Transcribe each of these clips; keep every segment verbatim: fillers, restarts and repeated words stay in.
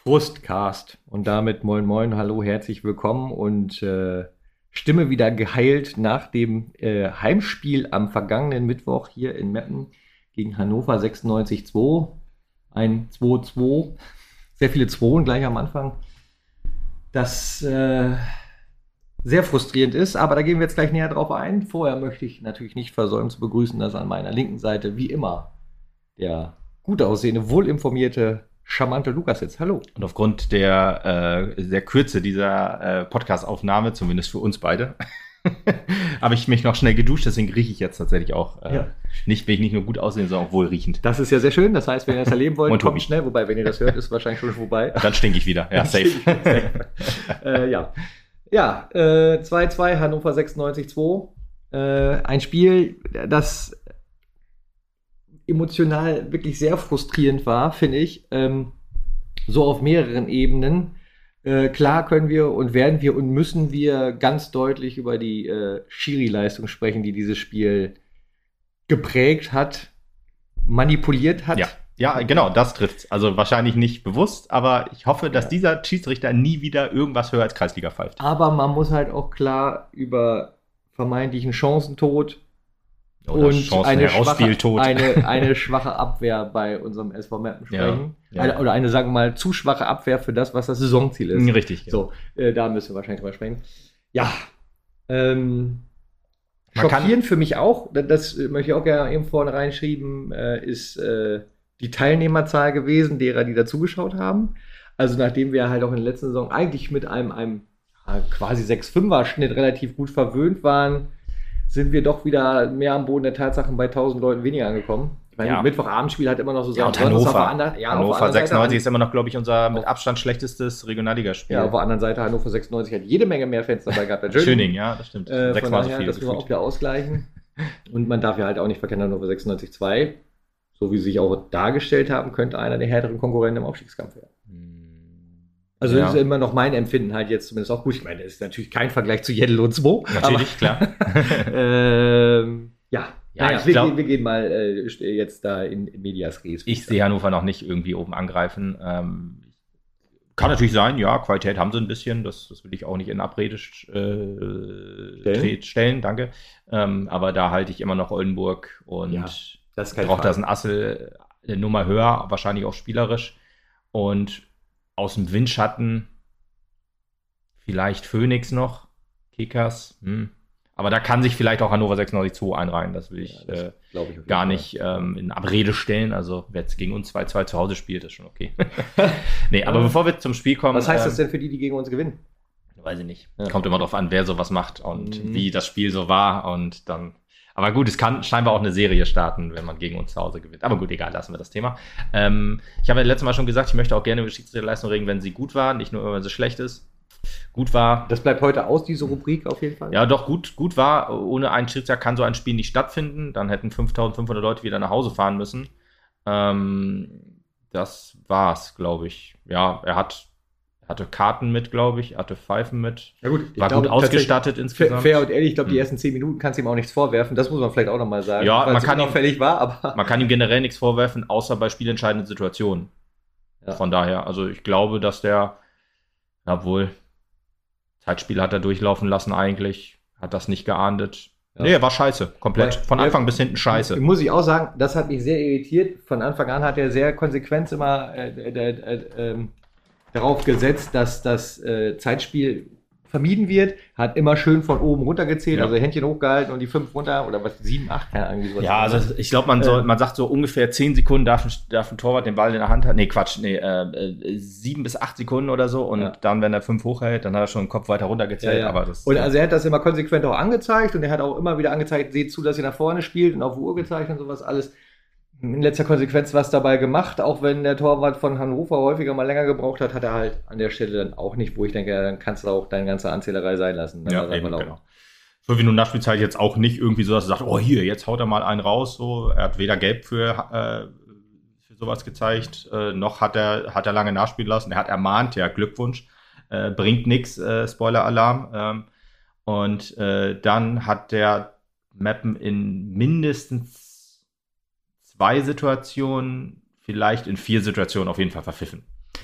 Frustcast. Und damit moin moin, hallo, herzlich willkommen und äh, Stimme wieder geheilt nach dem äh, Heimspiel am vergangenen Mittwoch hier in Meppen gegen Hannover sechsundneunzig zwei. Ein zwei zwei. Sehr viele Zwoen gleich am Anfang. Das äh, sehr frustrierend ist, aber da gehen wir jetzt gleich näher drauf ein. Vorher möchte ich natürlich nicht versäumen zu begrüßen, dass an meiner linken Seite wie immer der gut aussehende, wohlinformierte, charmante Lukas jetzt. Hallo. Und aufgrund der, äh, der Kürze dieser äh, Podcast-Aufnahme, zumindest für uns beide, habe ich mich noch schnell geduscht, deswegen rieche ich jetzt tatsächlich auch äh, ja. nicht, bin ich nicht nur gut aussehen, sondern auch wohlriechend. Das ist ja sehr schön, das heißt, wenn ihr das erleben wollt, kommt schnell, wobei, wenn ihr das hört, ist wahrscheinlich schon vorbei. Dann stinke ich wieder, ja, safe. safe. äh, ja, ja äh, zwei zwei, Hannover sechsundneunzig zwei. Äh, ein Spiel, das emotional wirklich sehr frustrierend war, finde ich. Ähm, so auf mehreren Ebenen. Äh, klar können wir und werden wir und müssen wir ganz deutlich über die äh, Schiri-Leistung sprechen, die dieses Spiel geprägt hat, manipuliert hat. Ja, ja, genau, das trifft's. Also wahrscheinlich nicht bewusst, aber ich hoffe, dass ja. dieser Schiedsrichter nie wieder irgendwas höher als Kreisliga pfeift. Aber man muss halt auch klar über vermeintlichen Chancentod Oder und eine schwache, eine, eine schwache Abwehr bei unserem S V Meppen sprechen. Ja, ja. Eine, oder eine, sagen wir mal, zu schwache Abwehr für das, was das Saisonziel ist. Richtig. So, äh, da müssen wir wahrscheinlich drüber sprechen. Ja, ähm, schockierend für mich auch, das möchte ich auch gerne eben vorne reinschreiben, äh, ist äh, die Teilnehmerzahl gewesen, derer, die da zugeschaut haben. Also nachdem wir halt auch in der letzten Saison eigentlich mit einem, einem äh, quasi sechs fünfer Schnitt relativ gut verwöhnt waren, sind wir doch wieder mehr am Boden der Tatsachen bei tausend Leuten weniger angekommen. Ich meine, ja. Mittwochabendspiel hat immer noch so Sachen. Ja, und Hannover, ander, ja, Hannover sechsundneunzig ist immer noch, glaube ich, unser mit Abstand schlechtestes Regionalligaspiel. Ja, auf der anderen Seite, Hannover sechsundneunzig hat jede Menge mehr Fans dabei gehabt. Schöning. Schöning, ja, das stimmt. Äh, von daher, so das müssen wir auch wieder ausgleichen. Und man darf ja halt auch nicht verkennen, Hannover sechsundneunzig zwei, so wie sie sich auch dargestellt haben, könnte einer der härteren Konkurrenten im Aufstiegskampf werden. Also ja. Das ist immer noch mein Empfinden halt jetzt zumindest auch gut. Ich meine, das ist natürlich kein Vergleich zu Jeddel und zwei. Natürlich, klar. ähm, ja, ja naja, ich wir, glaub, wir gehen mal äh, jetzt da in, in Medias Res. Ich sehe Hannover noch nicht irgendwie oben angreifen. Ähm, kann natürlich sein, ja, Qualität haben sie ein bisschen. Das, das will ich auch nicht in Abrede äh, stellen? stellen, danke. Ähm, aber da halte ich immer noch Oldenburg und ja, das braucht das ein Assel eine Nummer höher, wahrscheinlich auch spielerisch. Und aus dem Windschatten vielleicht Phoenix noch, Kickers, hm. aber da kann sich vielleicht auch Hannover sechsundneunzig zwei einreihen, das will ich, ja, das äh, ich gar nicht ähm, in Abrede stellen, also wer jetzt gegen uns zwei zwei zu Hause spielt, ist schon okay. Nee, aber bevor wir zum Spiel kommen... Was heißt ähm, das denn für die, die gegen uns gewinnen? Weiß ich nicht. Ja. Kommt immer drauf an, wer sowas macht und mhm. wie das Spiel so war und dann... Aber gut, es kann scheinbar auch eine Serie starten, wenn man gegen uns zu Hause gewinnt. Aber gut, egal, lassen wir das Thema. Ähm, ich habe ja letztes Mal schon gesagt, ich möchte auch gerne über Schiedsrichterleistung reden, wenn sie gut war, nicht nur, wenn sie schlecht ist. Gut war. Das bleibt heute aus, diese Rubrik auf jeden Fall. Ja, doch, gut, gut war. Ohne einen Schiedsrichter kann so ein Spiel nicht stattfinden. Dann hätten fünftausendfünfhundert Leute wieder nach Hause fahren müssen. Ähm, das war's, glaube ich. Ja, er hat... hatte Karten mit, glaube ich, hatte Pfeifen mit, ja gut, war gut ausgestattet insgesamt. Fair und ehrlich, ich glaube, die ersten zehn Minuten kannst du ihm auch nichts vorwerfen, das muss man vielleicht auch nochmal sagen. Ja, man kann, ihm, war, aber man kann ihm generell nichts vorwerfen, außer bei spielentscheidenden Situationen. Ja. Von daher, also ich glaube, dass der, obwohl, Zeitspiel hat er durchlaufen lassen eigentlich, hat das nicht geahndet. Ja. Nee, er war scheiße, komplett, von Anfang ja, bis hinten scheiße. Muss ich auch sagen, das hat mich sehr irritiert. Von Anfang an hat er sehr konsequent immer äh, äh, äh, äh, darauf gesetzt, dass das äh, Zeitspiel vermieden wird, hat immer schön von oben runter gezählt, ja. Also Händchen hochgehalten und die fünf runter oder was, sieben, acht, keine Ahnung. Sowas. Ja, also ich glaube, man soll, äh, man sagt so ungefähr zehn Sekunden darf ein, darf ein Torwart den Ball in der Hand haben. Nee, Quatsch, nee, äh, sieben bis acht Sekunden oder so und ja. Dann, wenn er fünf hochhält, dann hat er schon den Kopf weiter runter gezählt. Ja, ja. Aber das, und also er hat das immer konsequent auch angezeigt und er hat auch immer wieder angezeigt, seht zu, dass ihr nach vorne spielt und auf Uhr gezeigt und sowas alles. In letzter Konsequenz was dabei gemacht, auch wenn der Torwart von Hannover häufiger mal länger gebraucht hat, hat er halt an der Stelle dann auch nicht, wo ich denke, ja, dann kannst du auch deine ganze Anzählerei sein lassen. Ja, eben, genau. Fünf Minuten Nachspielzeit jetzt auch nicht irgendwie so, dass er sagt, oh hier, jetzt haut er mal einen raus. So, er hat weder Gelb für, äh, für sowas gezeigt, äh, noch hat er, hat er lange nachspielen lassen. Er hat ermahnt, ja, Glückwunsch, äh, bringt nix, äh, Spoiler-Alarm. Ähm, und äh, dann hat der Meppen in mindestens zwei Situationen, vielleicht in vier Situationen auf jeden Fall verpfiffen.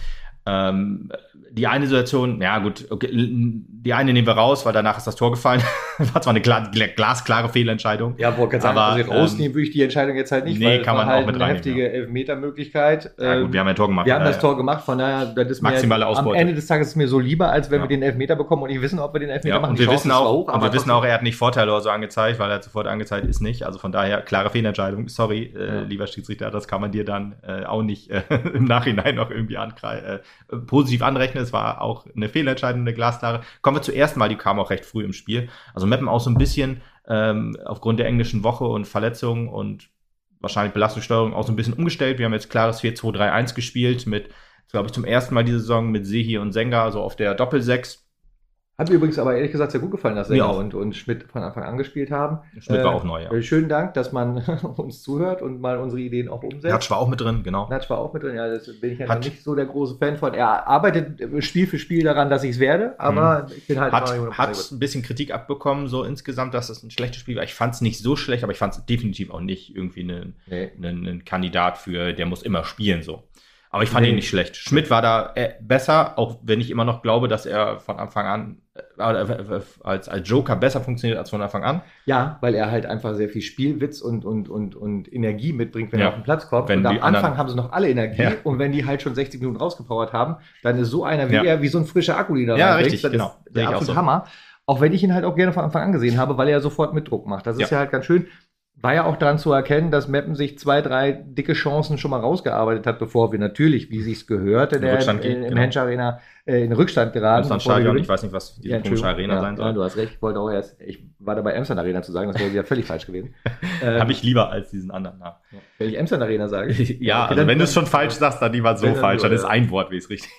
Ähm, die eine Situation, ja gut, okay, die eine nehmen wir raus, weil danach ist das Tor gefallen. War zwar eine klar, glasklare Fehlentscheidung. Ja, wollte gerade sagen, aber, also rausnehmen ähm, würde ich die Entscheidung jetzt halt nicht, nee, weil kann es man war halt auch mit eine reinnehmen, heftige ja. Elfmetermöglichkeit. Ja gut, wir haben ein Tor gemacht. Wir haben das daher. Tor gemacht, von daher, das ist mir Maximale am Ausbeute. Ende des Tages ist mir so lieber, als wenn Ja. wir den Elfmeter bekommen und nicht wissen, ob wir den Elfmeter Ja, machen. und Die wir Chance wissen ist zwar auch, hoch, und aber wir wissen trotzdem- auch, er hat nicht Vorteile oder so angezeigt, weil er hat sofort angezeigt ist nicht. Also von daher, klare Fehlentscheidung. Sorry, äh, Ja. lieber Schiedsrichter, das kann man dir dann äh, auch nicht äh, im Nachhinein noch irgendwie ankre- äh, positiv anrechnen. Es war auch eine Fehlentscheidung, eine glasklare. Kommen wir zuerst mal, die kam auch recht früh im Spiel. Also Meppen auch so ein bisschen ähm, aufgrund der englischen Woche und Verletzungen und wahrscheinlich Belastungssteuerung auch so ein bisschen umgestellt. Wir haben jetzt klares vier zwei drei eins gespielt mit, glaube ich, zum ersten Mal diese Saison mit Sehi und Senga, also auf der Doppelsechs. Hat mir übrigens aber ehrlich gesagt sehr gut gefallen, dass Mir Sänger auch. und, und Schmidt von Anfang an gespielt haben. Schmidt war auch neu, ja. äh, Schönen Dank, dass man uns zuhört und mal unsere Ideen auch umsetzt. Natsch war auch mit drin, genau. Natsch war auch mit drin, ja, das bin ich ja Hat- noch nicht so der große Fan von. Er arbeitet Spiel für Spiel daran, dass ich es werde, aber ich bin halt Hat, immer hat ein bisschen Kritik abbekommen, so insgesamt, dass es ein schlechtes Spiel war. Ich fand es nicht so schlecht, aber ich fand es definitiv auch nicht irgendwie ein nee. ein Kandidat für, der muss immer spielen, so. Aber ich fand Nee. ihn nicht schlecht. Schmidt war da äh, besser, auch wenn ich immer noch glaube, dass er von Anfang an äh, äh, als, als Joker besser funktioniert als von Anfang an. Ja, weil er halt einfach sehr viel Spielwitz und, und, und, und Energie mitbringt, wenn Ja. er auf den Platz kommt. Wenn und am die Anfang anderen- haben sie noch alle Energie Ja. und wenn die halt schon sechzig Minuten rausgepowert haben, dann ist so einer wie Ja. er, wie so ein frischer Akku, den er Ja, reinbringt. richtig, Das genau. ist Sehe der ich auch absolute so. Hammer. Auch wenn ich ihn halt auch gerne von Anfang an gesehen habe, weil er sofort mit Druck macht. Das ist ja, Ja. halt ganz schön. War ja auch daran zu erkennen, dass Meppen sich zwei, drei dicke Chancen schon mal rausgearbeitet hat, bevor wir natürlich, wie sich's gehört, in In der, Rückstand in, ging, im genau. Hensch Arena äh, in Rückstand geraten. bevor wir Stadion, gewinnen. ich weiß nicht, was diese Ja, komische Entschuldigung. Arena ja, sein Ja, soll. du hast recht, ich wollte auch erst, ich war dabei, Emsland Arena zu sagen, das wäre wieder völlig falsch gewesen. Ähm, Habe ich lieber als diesen anderen Namen. Wenn ich Emsland Arena sage. Ja, Okay, also dann- wenn du es schon falsch sagst, dann lieber so Wenn dann falsch, so, dann ist ja. ein Wort, wie es richtig.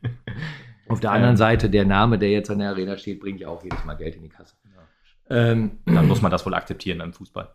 Auf der anderen Seite, der Name, der jetzt an der Arena steht, bringt ja auch jedes Mal Geld in die Kasse. Ähm, Dann muss man das wohl akzeptieren im Fußball.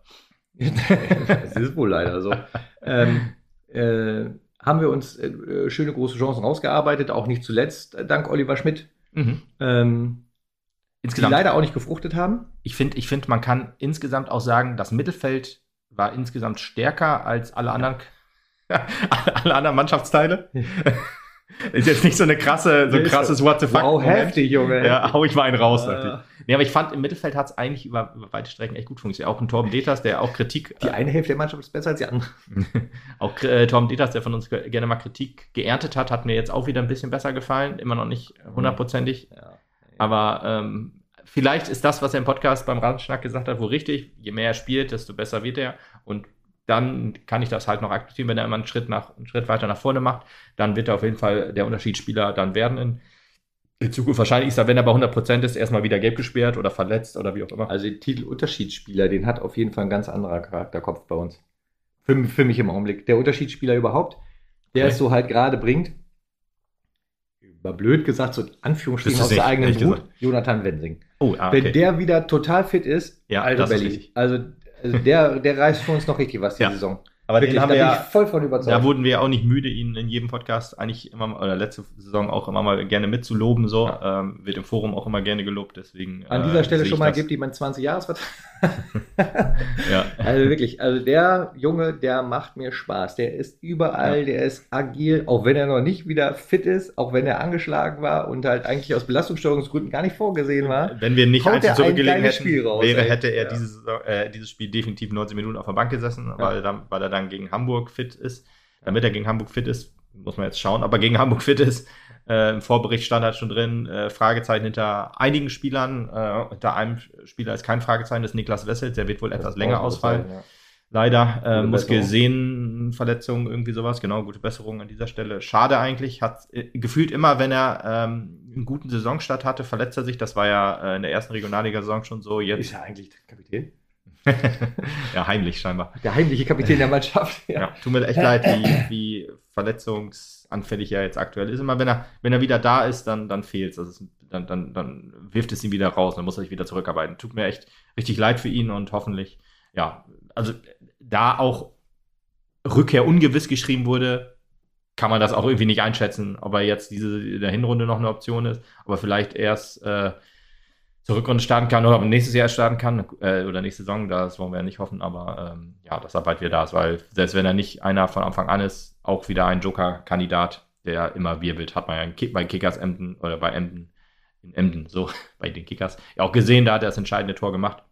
das ist wohl leider so. ähm, äh, haben wir uns äh, schöne große Chancen rausgearbeitet, auch nicht zuletzt äh, dank Oliver Schmidt, Mhm. ähm, die Insgesamt. leider auch nicht gefruchtet haben. Ich finde, ich find, man kann insgesamt auch sagen, das Mittelfeld war insgesamt stärker als alle anderen, alle anderen Mannschaftsteile. Ist jetzt nicht so eine krasse, so ein krasses What the fuck. Wow, Moment. heftig, Junge. Ja, hau ich mal einen raus. Äh. dachte ich. Nee, aber ich fand, im Mittelfeld hat es eigentlich über, über weite Strecken echt gut funktioniert. Auch ein Torben Deters, der auch Kritik, Die eine Hälfte der Mannschaft ist besser als die andere. auch äh, Torben Deters, der von uns ge- gerne mal Kritik geerntet hat, hat mir jetzt auch wieder ein bisschen besser gefallen. Immer noch nicht hundertprozentig. Ja. Aber ähm, vielleicht ist das, was er im Podcast beim Rasenschnack gesagt hat, wohl richtig. Je mehr er spielt, desto besser wird er. Und dann kann ich das halt noch akzeptieren, wenn er immer einen Schritt, nach, einen Schritt weiter nach vorne macht. Dann wird er auf jeden Fall der Unterschiedsspieler dann werden in, in Zukunft. Wahrscheinlich ist er, wenn er bei hundert Prozent ist, erstmal wieder gelb gesperrt oder verletzt oder wie auch immer. Also den Titel Unterschiedsspieler, den hat auf jeden Fall ein ganz anderer Charakterkopf bei uns. Für, für mich im Augenblick. Der Unterschiedsspieler überhaupt, der Okay. es so halt gerade bringt, war blöd gesagt, so in Anführungsstrichen Das aus ist der nicht, eigenen ehrlich Wut, gesagt. Jonathan Wensing. Oh, ah, Wenn okay. der wieder total fit ist, Ja, alter das ist Belly. richtig. Also, also der, der reißt für uns noch richtig was die Ja. Saison. Aber Wirklich, den haben da wir bin ja, ich voll von überzeugt. da wurden wir auch nicht müde, ihn in jedem Podcast eigentlich immer, mal- oder letzte Saison auch immer mal gerne mitzuloben. So. Ja. Ähm, wird im Forum auch immer gerne gelobt. Deswegen, An dieser äh, Stelle sehe schon ich mal das. gibt ihm einen zwanzig-Jahres-Vertrag. Ja. Also wirklich, also der Junge, der macht mir Spaß. Der ist überall, Ja. der ist agil, auch wenn er noch nicht wieder fit ist, auch wenn er angeschlagen war und halt eigentlich aus Belastungssteuerungsgründen gar nicht vorgesehen war. Wenn wir nicht Haut eins er ein zurückgelegen geiles hätten, Spiel raus, wäre, ey. hätte er Ja. dieses, Saison- äh, dieses Spiel definitiv neunzehn Minuten auf der Bank gesessen, weil, dann, weil er dann gegen Hamburg fit ist. Damit er gegen Hamburg fit ist, muss man jetzt schauen, ob er gegen Hamburg fit ist. Äh, Im Vorbericht stand halt schon drin, äh, Fragezeichen hinter einigen Spielern. Äh, hinter einem Spieler ist kein Fragezeichen, das ist Niklas Wessels, der wird wohl etwas länger ausfallen. Ja. Leider, äh, Gute Muskelsehnenverletzung, irgendwie sowas, genau, gute Besserung an dieser Stelle. Schade eigentlich, hat äh, gefühlt immer, wenn er ähm, einen guten Saisonstart hatte, verletzt er sich. Das war ja äh, in der ersten Regionalliga-Saison schon so. Jetzt, Ist ja eigentlich der Kapitän. ja, heimlich scheinbar. Der heimliche Kapitän der Mannschaft. Ja. Tut mir echt leid, wie, wie verletzungsanfällig er jetzt aktuell ist. Immer wenn er, wenn er wieder da ist, dann, dann fehlt es. Dann, dann, dann wirft es ihn wieder raus, dann muss er sich wieder zurückarbeiten. Tut mir echt richtig leid für ihn und hoffentlich, ja, also da auch Rückkehr ungewiss geschrieben wurde, kann man das auch irgendwie nicht einschätzen, ob er jetzt diese in der Hinrunde noch eine Option ist, aber vielleicht erst äh, zur Rückrunde starten kann oder nächstes Jahr starten kann äh, oder nächste Saison, das wollen wir ja nicht hoffen, aber ähm, ja, dass er bald wieder da ist, weil selbst wenn er nicht einer von Anfang an ist, auch wieder ein Joker-Kandidat der immer wirbelt. Hat man ja Kick, bei Kickers Emden oder bei Emden, in Emden, so bei den Kickers, ja auch gesehen, da hat er das entscheidende Tor gemacht.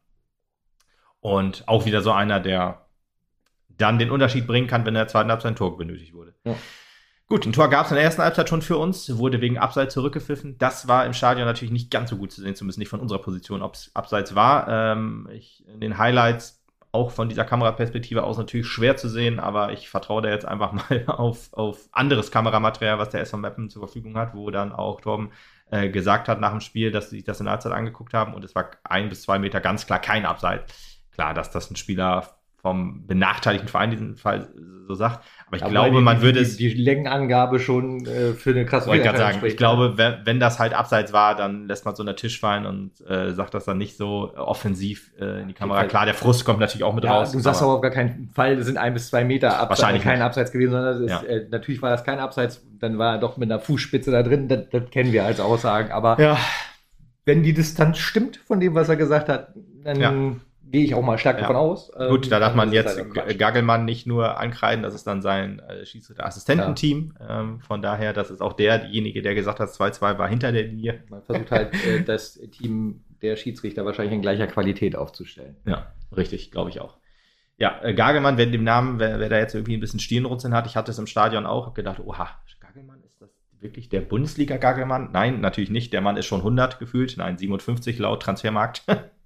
Und auch wieder so einer, der dann den Unterschied bringen kann, wenn in der zweiten Halbzeit ein Tor benötigt wurde. Ja. Gut, ein Tor gab es in der ersten Halbzeit schon für uns, wurde wegen Abseits zurückgepfiffen. Das war im Stadion natürlich nicht ganz so gut zu sehen, zumindest nicht von unserer Position, ob es Abseits war. Ähm, ich, in den Highlights auch von dieser Kameraperspektive aus natürlich schwer zu sehen, aber ich vertraue da jetzt einfach mal auf, auf anderes Kameramaterial, was der S V Meppen zur Verfügung hat, wo dann auch Torben äh, gesagt hat nach dem Spiel, dass sie sich das in der Halbzeit angeguckt haben und es war ein bis zwei Meter ganz klar kein Abseits. Klar, dass das ein Spieler vom benachteiligten Verein in diesem Fall so sagt. Aber ich aber glaube, die, man würde es... Die, die Längenangabe schon äh, für eine krasse... Wollte ich gerade sagen, ich glaube, wenn, wenn das halt abseits war, dann lässt man so einen Tisch fallen und äh, sagt das dann nicht so offensiv äh, in die Kamera. Klar, der Frust kommt natürlich auch mit ja, raus. Du sagst aber auf gar keinen Fall, das sind ein bis zwei Meter Abseits, wahrscheinlich kein Abseits gewesen, sondern das ist, ja. äh, natürlich war das kein Abseits, dann war er doch mit einer Fußspitze da drin, das, das kennen wir als Aussagen. Aber ja. wenn die Distanz stimmt von dem, was er gesagt hat, dann... Ja. Gehe ich auch mal stark ja. davon aus. Gut, ähm, da darf man jetzt halt Gagelmann nicht nur ankreiden, das ist dann sein äh, Schiedsrichter-Assistententeam. Ja. Ähm, von daher, das ist auch der, derjenige, der gesagt hat, zwei zwei war hinter der Linie. Man versucht halt, äh, das Team der Schiedsrichter wahrscheinlich in gleicher Qualität aufzustellen. Ja, richtig, glaube ich auch. Ja, äh, Gagelmann, wer dem Namen, wer, wer da jetzt irgendwie ein bisschen Stirnrunzeln hat, ich hatte es im Stadion auch, habe gedacht, oha, Gagelmann, ist das wirklich der Bundesliga-Gagelmann? Nein, natürlich nicht, der Mann ist schon hundert gefühlt, nein, siebenundfünfzig laut Transfermarkt.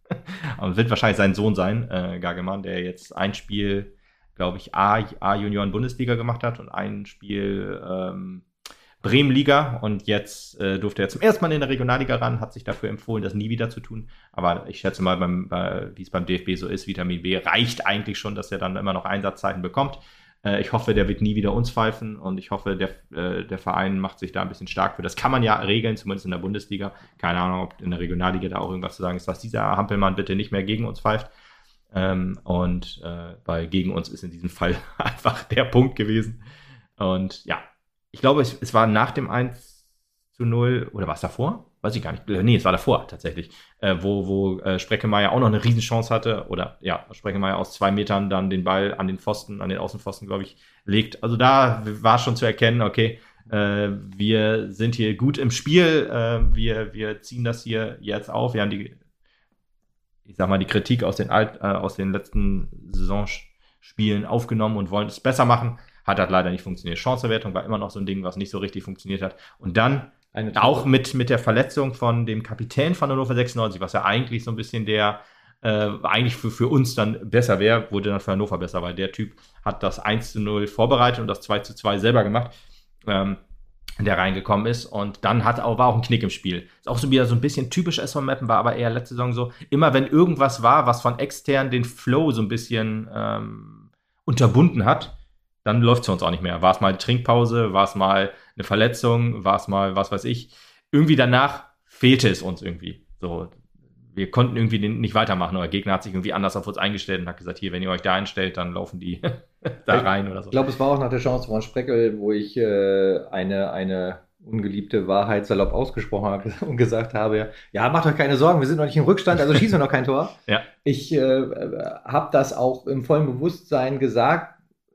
Aber wird wahrscheinlich sein Sohn sein, äh, Gagelmann, der jetzt ein Spiel, glaube ich, A-Junioren-Bundesliga gemacht hat und ein Spiel ähm, Bremen-Liga und jetzt äh, durfte er zum ersten Mal in der Regionalliga ran, hat sich dafür empfohlen, das nie wieder zu tun. Aber ich schätze mal, beim, bei, wie es beim D F B so ist, Vitamin B reicht eigentlich schon, dass er dann immer noch Einsatzzeiten bekommt. Ich hoffe, der wird nie wieder uns pfeifen und ich hoffe, der, äh, der Verein macht sich da ein bisschen stark für. Das kann man ja regeln, zumindest in der Bundesliga. Keine Ahnung, ob in der Regionalliga da auch irgendwas zu sagen ist, dass dieser Hampelmann bitte nicht mehr gegen uns pfeift. Ähm, und äh, weil gegen uns ist in diesem Fall einfach der Punkt gewesen. Und ja, ich glaube, es, es war nach dem eins zu null, oder war es davor? Weiß ich gar nicht. Nee, es war davor tatsächlich, äh, wo, wo äh, Spreckemeyer auch noch eine Riesenchance hatte, oder ja, Spreckemeyer aus zwei Metern dann den Ball an den Pfosten, an den Außenpfosten, glaube ich, legt. Also da war schon zu erkennen, okay, äh, wir sind hier gut im Spiel, äh, wir, wir ziehen das hier jetzt auf. Wir haben die, ich sag mal, die Kritik aus den, Alt, äh, aus den letzten Saisonspielen aufgenommen und wollen es besser machen. Hat halt leider nicht funktioniert. Chanceverwertung war immer noch so ein Ding, was nicht so richtig funktioniert hat. Und dann auch mit, mit der Verletzung von dem Kapitän von Hannover sechsundneunzig, was ja eigentlich so ein bisschen der, äh, eigentlich für, für uns dann besser wäre, wurde dann für Hannover besser, weil der Typ hat das eins zu null vorbereitet und das zwei zu zwei selber gemacht, ähm, der reingekommen ist. Und dann hat auch, war auch ein Knick im Spiel. Ist auch so wieder so ein bisschen typisch S V Meppen, war aber eher letzte Saison so, immer wenn irgendwas war, was von extern den Flow so ein bisschen ähm, unterbunden hat, dann läuft es für uns auch nicht mehr. War es mal eine Trinkpause, war es mal eine Verletzung, war es mal was weiß ich. Irgendwie danach fehlte es uns irgendwie. So, wir konnten irgendwie nicht weitermachen. Oder der Gegner hat sich irgendwie anders auf uns eingestellt und hat gesagt, hier, wenn ihr euch da einstellt, dann laufen die da rein oder so. Ich glaube, es war auch nach der Chance von Spreckel, wo ich äh, eine, eine ungeliebte Wahrheit salopp ausgesprochen habe und gesagt habe, ja, macht euch keine Sorgen, wir sind noch nicht im Rückstand, also schießen wir noch kein Tor. Ja. Ich äh, habe das auch im vollen Bewusstsein gesagt.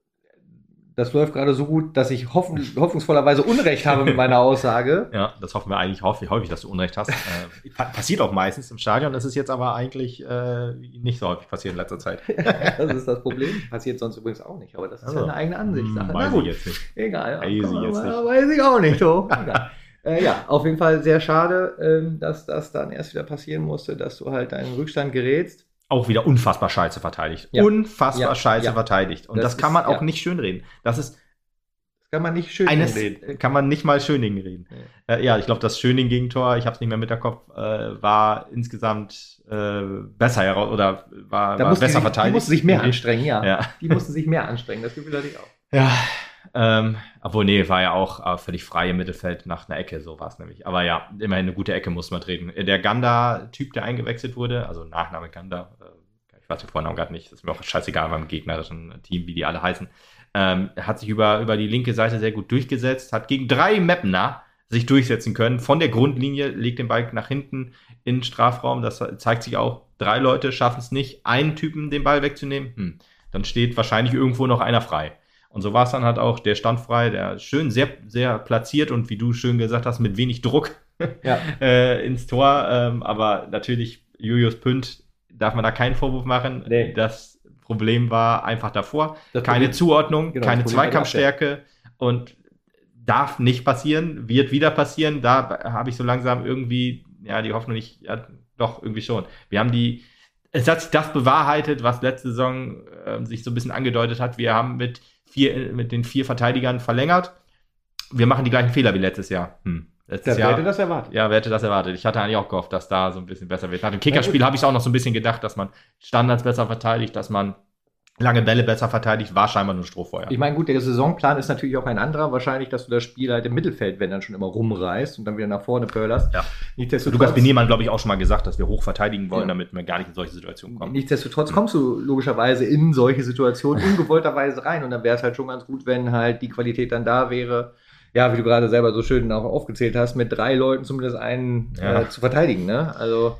Das läuft gerade so gut, dass ich hoffen, hoffnungsvollerweise Unrecht habe mit meiner Aussage. Ja, das hoffen wir eigentlich häufig, dass du Unrecht hast. äh, passiert auch meistens im Stadion, das ist jetzt aber eigentlich äh, nicht so häufig passiert in letzter Zeit. Das ist das Problem. Passiert sonst übrigens auch nicht, aber das ist also, ja eine eigene Ansichtssache. Weiß ich jetzt nicht. Egal. Weiß ich jetzt nicht. Weiß ich auch nicht, so. äh, ja, auf jeden Fall sehr schade, äh, dass das dann erst wieder passieren musste, dass du halt deinen Rückstand gerätst. Auch wieder unfassbar scheiße verteidigt. Ja. Unfassbar ja. scheiße ja. verteidigt. Und das, das kann man ist, auch ja. nicht schönreden. Das ist. Das kann man nicht schönreden reden. Kann man nicht mal Schöning reden. Ja, äh, ja ich glaube, das Schöning-Gegentor, ich habe es nicht mehr mit der Kopf, äh, war insgesamt äh, besser heraus oder war, war besser sich, verteidigt. Die mussten sich mehr anstrengen, ja. ja. Die mussten sich mehr anstrengen, das Gefühl hatte ich auch. Ja. Ähm, obwohl, nee, war ja auch äh, völlig frei im Mittelfeld nach einer Ecke, so war es nämlich. Aber ja, immerhin eine gute Ecke muss man treten. Der Ganda-Typ, der eingewechselt wurde, also Nachname Ganda, äh, ich weiß den Vornamen gerade nicht, das ist mir auch scheißegal beim gegnerischen Team, wie die alle heißen, ähm, hat sich über, über die linke Seite sehr gut durchgesetzt, hat gegen drei Mapner sich durchsetzen können, von der Grundlinie, legt den Ball nach hinten in den Strafraum, das zeigt sich auch, drei Leute schaffen es nicht, einen Typen den Ball wegzunehmen, hm, dann steht wahrscheinlich irgendwo noch einer frei. Und so war es dann halt auch, der stand frei, der schön, sehr, sehr platziert und wie du schön gesagt hast, mit wenig Druck ja. äh, ins Tor. Ähm, aber natürlich, Julius Pünd, darf man da keinen Vorwurf machen. Nee. Das Problem war einfach davor. Das keine Problem, Zuordnung, genau, keine Zweikampfstärke und darf nicht passieren, wird wieder passieren. Da habe ich so langsam irgendwie, ja, die Hoffnung nicht, ja, doch, irgendwie schon. Wir haben die, es hat sich das bewahrheitet, was letzte Saison äh, sich so ein bisschen angedeutet hat. Wir haben mit vier, mit den vier Verteidigern verlängert. Wir machen die gleichen Fehler wie letztes Jahr. Hm. Letztes ja, Jahr, wer hätte das erwartet? Ja, wer hätte das erwartet? Ich hatte eigentlich auch gehofft, dass da so ein bisschen besser wird. Nach dem Kickerspiel habe ich auch noch so ein bisschen gedacht, dass man Standards besser verteidigt, dass man lange Bälle besser verteidigt, war scheinbar nur Strohfeuer. Ich meine, gut, der Saisonplan ist natürlich auch ein anderer. Wahrscheinlich, dass du das Spiel halt im Mittelfeld, wenn dann schon immer rumreißt und dann wieder nach vorne pöllerst. Ja. Lukas Benemann, glaube ich, auch schon mal gesagt, dass wir hoch verteidigen wollen, ja. damit wir gar nicht in solche Situationen kommen. Nichtsdestotrotz kommst du logischerweise in solche Situationen ungewollterweise rein und dann wäre es halt schon ganz gut, wenn halt die Qualität dann da wäre, ja, wie du gerade selber so schön auch aufgezählt hast, mit drei Leuten zumindest einen ja. äh, zu verteidigen, ne? Also,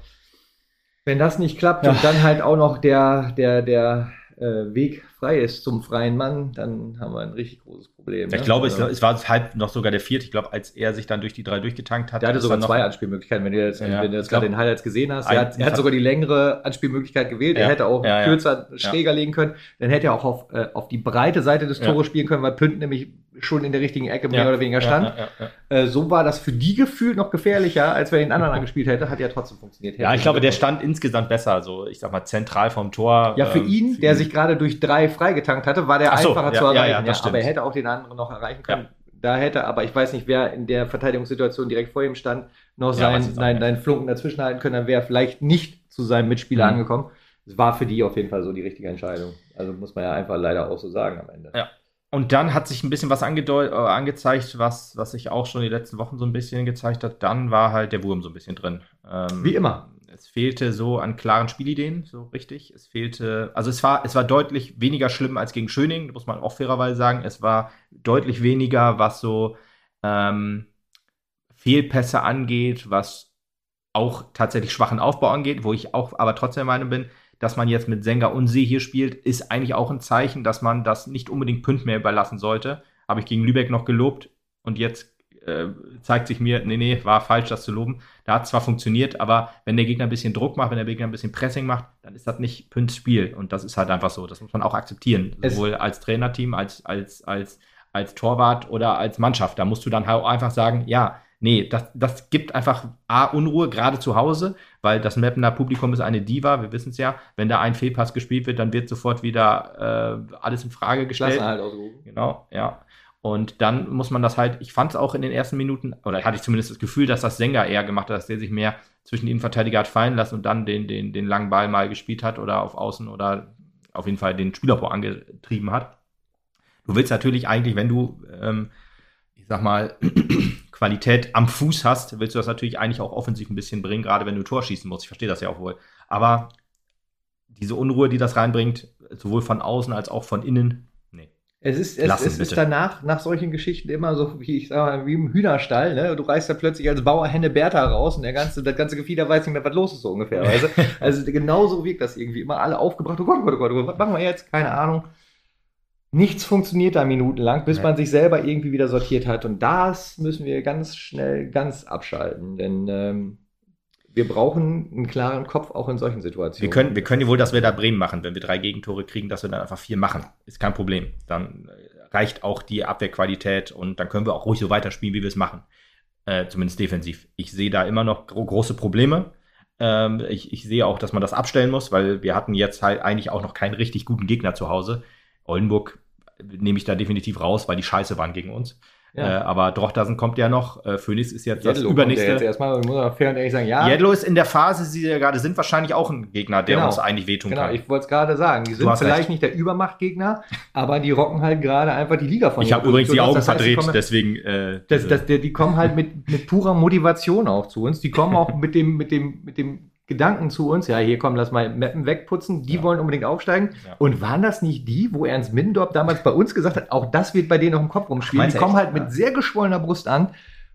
wenn das nicht klappt ja. und dann halt auch noch der, der, der äh, Weg frei ist zum freien Mann, dann haben wir ein richtig großes Problem. Ja, ich ne? glaube, also, es, es war halb noch sogar der vierte. Ich glaube, als er sich dann durch die drei durchgetankt hat. Der hatte sogar zwei Anspielmöglichkeiten, wenn du jetzt, ja, wenn du jetzt gerade den Highlights gesehen hast. Er hat, er hat sogar die längere Anspielmöglichkeit gewählt. Ja, er hätte auch ja, kürzer, ja. schräger legen können. Dann hätte er auch auf, äh, auf die breite Seite des Tores ja. spielen können, weil Pünd nämlich schon in der richtigen Ecke mehr ja. oder weniger stand. Ja, ja, ja, ja. Äh, so war das für die gefühlt noch gefährlicher, als wenn er den anderen angespielt hätte. Hat ja trotzdem funktioniert. Ja, ich glaube, der stand insgesamt besser. So, ich sag mal, zentral vom Tor. Ja, für ähm, ihn, für der ihn. sich gerade durch drei freigetankt hatte, war der so, einfacher ja, zu erreichen. Ja, ja, ja, aber er hätte auch den anderen noch erreichen können. Ja. Da hätte, aber ich weiß nicht, wer in der Verteidigungssituation direkt vor ihm stand, noch ja, seinen, seinen, seinen Flunken dazwischen halten können, dann wäre er vielleicht nicht zu seinem Mitspieler mhm. angekommen. Es war für die auf jeden Fall so die richtige Entscheidung. Also muss man ja einfach leider auch so sagen am Ende. Ja. Und dann hat sich ein bisschen was angedeut- äh, angezeigt, was, was sich auch schon die letzten Wochen so ein bisschen gezeigt hat. Dann war halt der Wurm so ein bisschen drin. Ähm, Wie immer. Es fehlte so an klaren Spielideen, so richtig. Es fehlte, also es war, es war deutlich weniger schlimm als gegen Schöning, muss man auch fairerweise sagen. Es war deutlich weniger, was so ähm, Fehlpässe angeht, was auch tatsächlich schwachen Aufbau angeht, wo ich auch aber trotzdem der Meinung bin, dass man jetzt mit Senga und See hier spielt, ist eigentlich auch ein Zeichen, dass man das nicht unbedingt Pünd mehr überlassen sollte. Habe ich gegen Lübeck noch gelobt und jetzt äh, zeigt sich mir, nee, nee, war falsch, das zu loben. Da hat es zwar funktioniert, aber wenn der Gegner ein bisschen Druck macht, wenn der Gegner ein bisschen Pressing macht, dann ist das nicht Pünds Spiel und das ist halt einfach so. Das muss man auch akzeptieren, es sowohl als Trainerteam, als, als, als, als Torwart oder als Mannschaft. Da musst du dann halt auch einfach sagen, ja, nee, das, das gibt einfach A, Unruhe, gerade zu Hause, weil das Mappener Publikum ist eine Diva, wir wissen es ja. Wenn da ein Fehlpass gespielt wird, dann wird sofort wieder äh, alles in Frage gestellt. Halt ausgerufen. Genau, ja. Und dann muss man das halt, ich fand es auch in den ersten Minuten, oder hatte ich zumindest das Gefühl, dass das Senga eher gemacht hat, dass der sich mehr zwischen die Innenverteidiger hat fallen lassen und dann den, den, den langen Ball mal gespielt hat oder auf Außen oder auf jeden Fall den Spielaufbau angetrieben hat. Du willst natürlich eigentlich, wenn du, ähm, ich sag mal, Qualität am Fuß hast, willst du das natürlich eigentlich auch offensiv ein bisschen bringen, gerade wenn du Tor schießen musst. Ich verstehe das ja auch wohl. Aber diese Unruhe, die das reinbringt, sowohl von außen als auch von innen, nee. Es ist, es, es ist danach, nach solchen Geschichten immer so, wie ich sag mal, wie im Hühnerstall, ne? Du reißt da plötzlich als Bauer Henne Bertha raus und der ganze, das ganze Gefieder weiß nicht mehr, was los ist, so ungefähr. Also, also genauso wirkt das irgendwie. Immer alle aufgebracht, oh Gott, oh Gott, oh Gott, oh Gott, was machen wir jetzt? Keine Ahnung. Nichts funktioniert da minutenlang, bis ja. man sich selber irgendwie wieder sortiert hat. Und das müssen wir ganz schnell ganz abschalten. Denn ähm, wir brauchen einen klaren Kopf auch in solchen Situationen. Wir können, wir können ja wohl das Werder Bremen machen, wenn wir drei Gegentore kriegen, dass wir dann einfach vier machen. Ist kein Problem. Dann reicht auch die Abwehrqualität und dann können wir auch ruhig so weiterspielen, wie wir es machen. Äh, zumindest defensiv. Ich sehe da immer noch gro- große Probleme. Ähm, ich, ich sehe auch, dass man das abstellen muss, weil wir hatten jetzt halt eigentlich auch noch keinen richtig guten Gegner zu Hause. Oldenburg nehme ich da definitiv raus, weil die scheiße waren gegen uns. Ja. Äh, aber Drochtersen kommt ja noch. Äh, Phoenix ist jetzt Jedlo das übernächste. Jetzt erstmal, muss man fair und ehrlich sagen, ja. Jedlo ist in der Phase, die sie gerade sind, wahrscheinlich auch ein Gegner, der genau. uns eigentlich wehtun genau. kann. Genau, ich wollte es gerade sagen. Die sind vielleicht recht. nicht der Übermachtgegner, aber die rocken halt gerade einfach die Liga von. Ich habe übrigens die Augen das heißt, verdreht, kommen, deswegen. Äh, das, das, die, die kommen halt mit, mit purer Motivation auch zu uns. Die kommen auch mit dem, mit dem, mit dem Gedanken zu uns, ja, hier komm, lass mal Mappen wegputzen, die ja. wollen unbedingt aufsteigen. Ja. Und waren das nicht die, wo Ernst Middendorf damals bei uns gesagt hat, auch das wird bei denen noch im Kopf rumspielen. Die kommen halt ja. mit sehr geschwollener Brust an.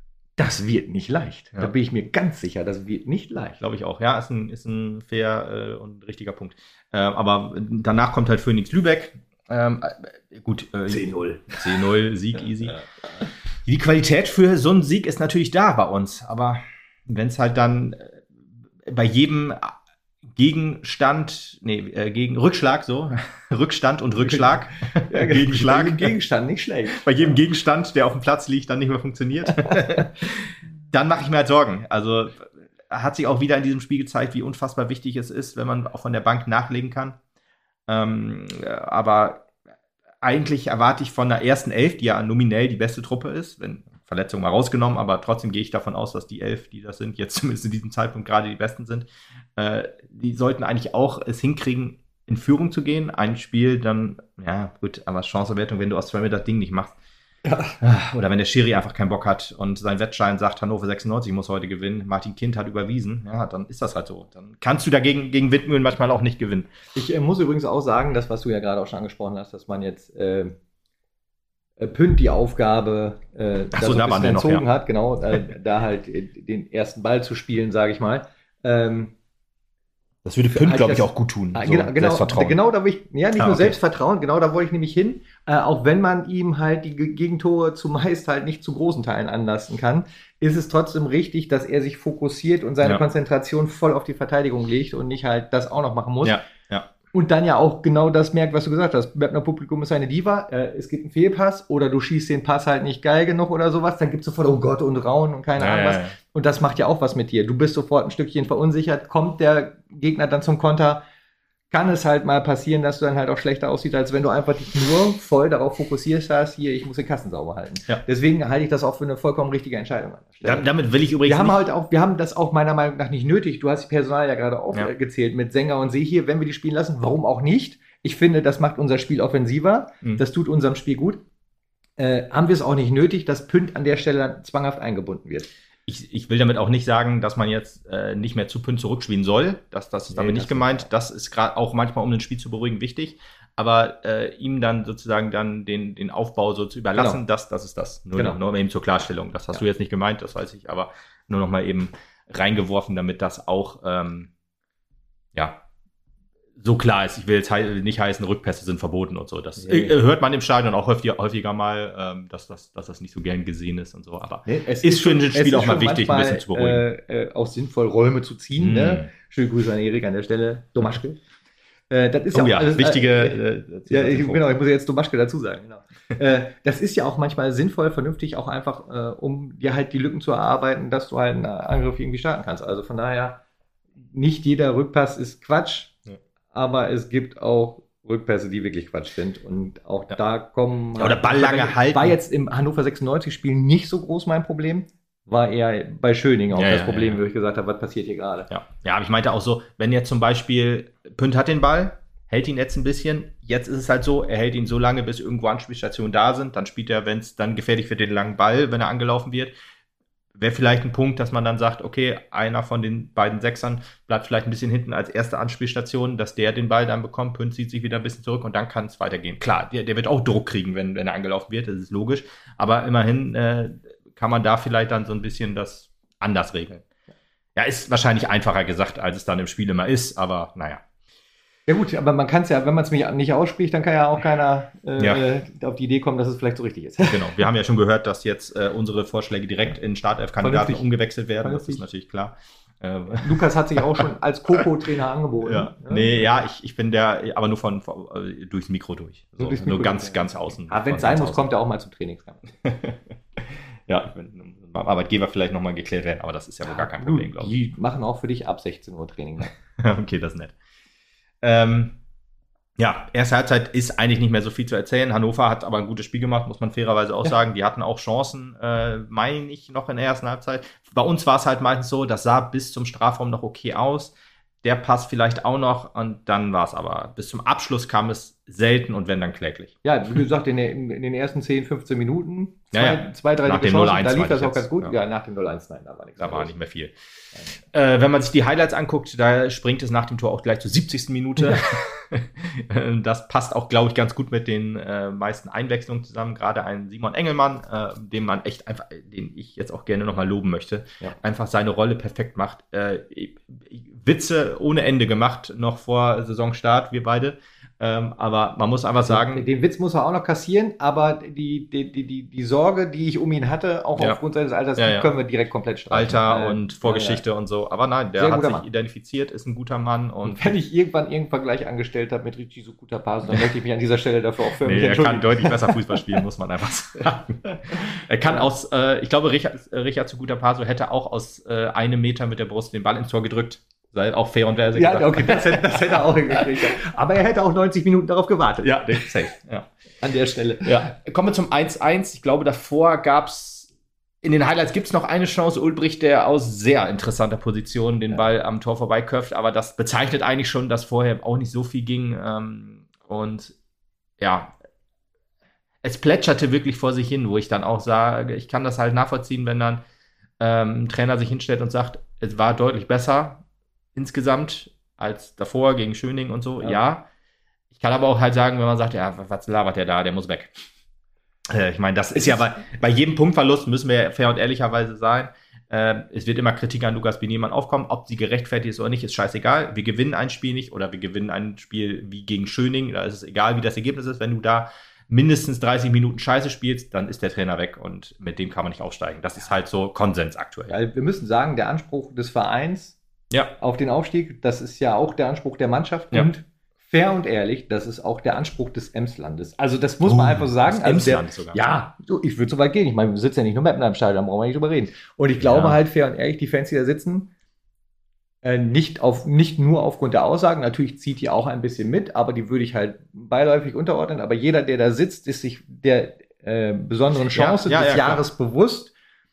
Das wird nicht leicht. Ja. Da bin ich mir ganz sicher, das wird nicht leicht. Glaube ich auch. Ja, ist ein, ist ein fair äh, und richtiger Punkt. Äh, aber danach kommt halt Phoenix Lübeck. Ähm, gut, äh, zehn null. zehn null, Sieg, easy. Die Qualität für so einen Sieg ist natürlich da bei uns, aber wenn es halt dann bei jedem Gegenstand, nee, äh, gegen Rückschlag, so, Rückstand und Rückschlag, ja, Gegenschlag. Bei jedem Gegenstand, nicht schlecht. Bei jedem Gegenstand, der auf dem Platz liegt, dann nicht mehr funktioniert, dann mache ich mir halt Sorgen. Also hat sich auch wieder in diesem Spiel gezeigt, wie unfassbar wichtig es ist, wenn man auch von der Bank nachlegen kann. Ähm, aber eigentlich erwarte ich von der ersten Elf, die ja nominell die beste Truppe ist, wenn Verletzungen mal rausgenommen, aber trotzdem gehe ich davon aus, dass die Elf, die das sind, jetzt zumindest in diesem Zeitpunkt gerade die besten sind. Äh, die sollten eigentlich auch es hinkriegen, in Führung zu gehen. Ein Spiel dann, ja gut, aber Chancenwertung, wenn du aus zwei Meter das Ding nicht machst. Ja. Oder wenn der Schiri einfach keinen Bock hat und sein Wettschein sagt, Hannover sechsundneunzig muss heute gewinnen, Martin Kind hat überwiesen, ja, dann ist das halt so. Dann kannst du dagegen gegen Windmühlen manchmal auch nicht gewinnen. Ich äh, muss übrigens auch sagen, das, was du ja gerade auch schon angesprochen hast, dass man jetzt äh, Pünd die Aufgabe äh, Ach so, da da so entzogen noch, ja. hat, genau, äh, da halt äh, den ersten Ball zu spielen, sage ich mal. Ähm, Das würde Pünd, glaube ich, auch gut tun. So genau, Selbstvertrauen. Genau, da will ich, ja, nicht ah, nur okay. Selbstvertrauen, genau da wollte ich nämlich hin. Äh, auch wenn man ihm halt die Gegentore zumeist halt nicht zu großen Teilen anlassen kann, ist es trotzdem richtig, dass er sich fokussiert und seine ja. Konzentration voll auf die Verteidigung legt und nicht halt das auch noch machen muss. Ja, ja. Und dann ja auch genau das merkt, was du gesagt hast. Meppner Publikum ist eine Diva, äh, es gibt einen Fehlpass oder du schießt den Pass halt nicht geil genug oder sowas, dann gibt es sofort, oh Gott, und Rauen und keine ja, Ahnung was. Ja, ja. Und das macht ja auch was mit dir. Du bist sofort ein Stückchen verunsichert, kommt der Gegner dann zum Konter, kann es halt mal passieren, dass du dann halt auch schlechter aussiehst, als wenn du einfach dich nur voll darauf fokussierst hast, hier, ich muss den Kasten sauber halten. Ja. Deswegen halte ich das auch für eine vollkommen richtige Entscheidung. Da, damit will ich übrigens Wir haben halt auch, wir haben das auch meiner Meinung nach nicht nötig. Du hast die Personal ja gerade aufgezählt ja. mit Sänger und See hier, wenn wir die spielen lassen, warum auch nicht? Ich finde, das macht unser Spiel offensiver. Mhm. Das tut unserem Spiel gut. Äh, haben wir es auch nicht nötig, dass Pünd an der Stelle zwanghaft eingebunden wird. Ich, ich will damit auch nicht sagen, dass man jetzt äh, nicht mehr zu Pünd zurückspielen soll. Das, das ist damit nee, nicht gemeint. Das ist gerade auch manchmal, um das Spiel zu beruhigen, wichtig. Aber äh, ihm dann sozusagen dann den, den Aufbau so zu überlassen, genau. das, das ist das. Nur, genau. nur eben zur Klarstellung. Das hast ja. du jetzt nicht gemeint, das weiß ich, aber nur noch mal eben reingeworfen, damit das auch ähm, ja so klar ist. Ich will jetzt he- nicht heißen, Rückpässe sind verboten und so. Das nee. äh, hört man im Stadion auch häufiger, häufiger mal, ähm, dass, das, dass das nicht so gern gesehen ist und so. Aber nee, es ist für ein Spiel auch mal wichtig, manchmal, ein bisschen zu beruhigen. Äh, äh, auch sinnvoll, Räume zu ziehen. Mm. Ne? Schöne Grüße an Erik an der Stelle. Domaschke. Äh, das ist oh ja, auch ja alles, wichtige. Äh, ja, ich, genau, ich muss jetzt Domaschke dazu sagen. Genau. äh, das ist ja auch manchmal sinnvoll, vernünftig, auch einfach, äh, um dir halt die Lücken zu erarbeiten, dass du halt einen Angriff irgendwie starten kannst. Also von daher, nicht jeder Rückpass ist Quatsch. Ja. Aber es gibt auch Rückpässe, die wirklich Quatsch sind. Und auch ja. da kommen... Ja, oder Ball lange halten. War jetzt im Hannover sechsundneunzig-Spiel nicht so groß mein Problem. War eher bei Schöning auch ja, das ja, Problem, ja. wo ich gesagt habe, was passiert hier gerade. Ja. ja, aber ich meinte auch so, wenn jetzt zum Beispiel Pünd hat den Ball, hält ihn jetzt ein bisschen. Jetzt ist es halt so, er hält ihn so lange, bis irgendwo Anspielstationen da sind. Dann spielt er, wenn es dann gefährlich wird, den langen Ball, wenn er angelaufen wird. Wäre vielleicht ein Punkt, dass man dann sagt, okay, einer von den beiden Sechsern bleibt vielleicht ein bisschen hinten als erste Anspielstation, dass der den Ball dann bekommt, Pünd zieht sich wieder ein bisschen zurück und dann kann es weitergehen. Klar, der, der wird auch Druck kriegen, wenn, wenn er angelaufen wird, das ist logisch, aber immerhin äh, kann man da vielleicht dann so ein bisschen das anders regeln. Ja, ist wahrscheinlich einfacher gesagt, als es dann im Spiel immer ist, aber naja. Ja gut, aber man kann es ja, wenn man es nicht ausspricht, dann kann ja auch keiner äh, ja. auf die Idee kommen, dass es vielleicht so richtig ist. Genau, wir haben ja schon gehört, dass jetzt äh, unsere Vorschläge direkt in Startelf-Kandidaten umgewechselt werden, Vernünftig. Das ist natürlich klar. Äh, Lukas hat sich auch schon als Co-Co-Trainer angeboten. Ja. Ja. Nee, ja, ich, ich bin der, aber nur von, von durchs Mikro durch. So, durchs Mikro nur ganz, durch. ganz außen. Aber wenn es sein muss, außen. Kommt er auch mal zum Trainingskampf. Ja, ich bin beim Arbeitgeber vielleicht nochmal geklärt werden, aber das ist ja, ja wohl gar kein Problem, glaube ich. Die machen auch für dich ab sechzehn Uhr Training. Okay, das ist nett. Ähm, ja, erste Halbzeit ist eigentlich nicht mehr so viel zu erzählen. Hannover hat aber ein gutes Spiel gemacht, muss man fairerweise auch ja. sagen. Die hatten auch Chancen, äh, meine ich, noch in der ersten Halbzeit. Bei uns war es halt meistens so, das sah bis zum Strafraum noch okay aus. Der Pass vielleicht auch noch und dann war es aber. Bis zum Abschluss kam es selten und wenn dann kläglich. Ja, wie gesagt, in, der, in den ersten zehn, fünfzehn Minuten, zwei, ja, ja. zwei drei nach dem Chancen, null eins da lief das auch jetzt, ganz gut. Ja, ja nach dem null eins, nein, da war nichts. Da war nicht mehr viel. Äh, wenn man sich die Highlights anguckt, da springt es nach dem Tor auch gleich zur siebzigsten Minute. Ja. Das passt auch, glaube ich, ganz gut mit den äh, meisten Einwechslungen zusammen. Gerade ein Simon Engelmann, äh, den man echt einfach, den ich jetzt auch gerne nochmal loben möchte, ja. einfach seine Rolle perfekt macht. Äh, Witze ohne Ende gemacht, noch vor Saisonstart, wir beide. Ähm, aber man muss einfach sagen, den Witz muss er auch noch kassieren, aber die, die, die, die, die Sorge, die ich um ihn hatte, auch Ja. aufgrund seines Alters, Ja, die ja. können wir direkt komplett streichen. Alter Äh, und Vorgeschichte ja, ja. und so. Aber nein, der Sehr hat guter sich Mann. identifiziert, ist ein guter Mann. Und Und wenn ich irgendwann irgendeinen Vergleich angestellt habe mit Richie Sukutapasu, dann möchte ich mich an dieser Stelle dafür auch für nee, mich er entschuldigen. kann deutlich besser Fußball spielen, muss man einfach sagen. Er kann aus, äh, ich glaube, Richard, Richard Sukutapasu hätte auch aus äh, einem Meter mit der Brust den Ball ins Tor gedrückt. Sei auch fair und fair. Ja, okay, das hätte, das hätte er auch hingekriegt. Aber er hätte auch neunzig Minuten darauf gewartet. Ja, safe. Ja. An der Stelle. Ja. Kommen wir zum eins eins. Ich glaube, davor gab es, in den Highlights gibt es noch eine Chance. Ulbricht, der aus sehr interessanter Position den ja. Ball am Tor vorbeiköpft. Aber das bezeichnet eigentlich schon, dass vorher auch nicht so viel ging. Und ja, es plätscherte wirklich vor sich hin, wo ich dann auch sage, ich kann das halt nachvollziehen, wenn dann ähm, ein Trainer sich hinstellt und sagt, es war deutlich besser insgesamt als davor gegen Schöning und so, ja. ja. Ich kann aber auch halt sagen, wenn man sagt, ja, was labert der da, der muss weg. Äh, ich meine, das ist ja bei, bei jedem Punktverlust, müssen wir fair und ehrlicherweise sein, äh, es wird immer Kritik an Lukas Biniemann aufkommen, ob sie gerechtfertigt ist oder nicht, ist scheißegal. Wir gewinnen ein Spiel nicht oder wir gewinnen ein Spiel wie gegen Schöning, da ist es egal, wie das Ergebnis ist, wenn du da mindestens dreißig Minuten Scheiße spielst, dann ist der Trainer weg und mit dem kann man nicht aufsteigen. Das ist halt so Konsens aktuell. Ja, wir müssen sagen, der Anspruch des Vereins ja. auf den Aufstieg, das ist ja auch der Anspruch der Mannschaft ja. und fair und ehrlich, das ist auch der Anspruch des Emslandes. Also das muss uh, man einfach so sagen. Das also Emsland sogar. Ja, ich würde so weit gehen. Ich meine, wir sitzen ja nicht nur Meppen im Stadion, da brauchen wir nicht drüber reden. Und ich glaube ja. halt fair und ehrlich, die Fans, die da sitzen, äh, nicht, auf, nicht nur aufgrund der Aussagen, natürlich zieht die auch ein bisschen mit, aber die würde ich halt beiläufig unterordnen. Aber jeder, der da sitzt, ist sich der äh, besonderen Chance ja, ja, des ja, Jahres klar. bewusst.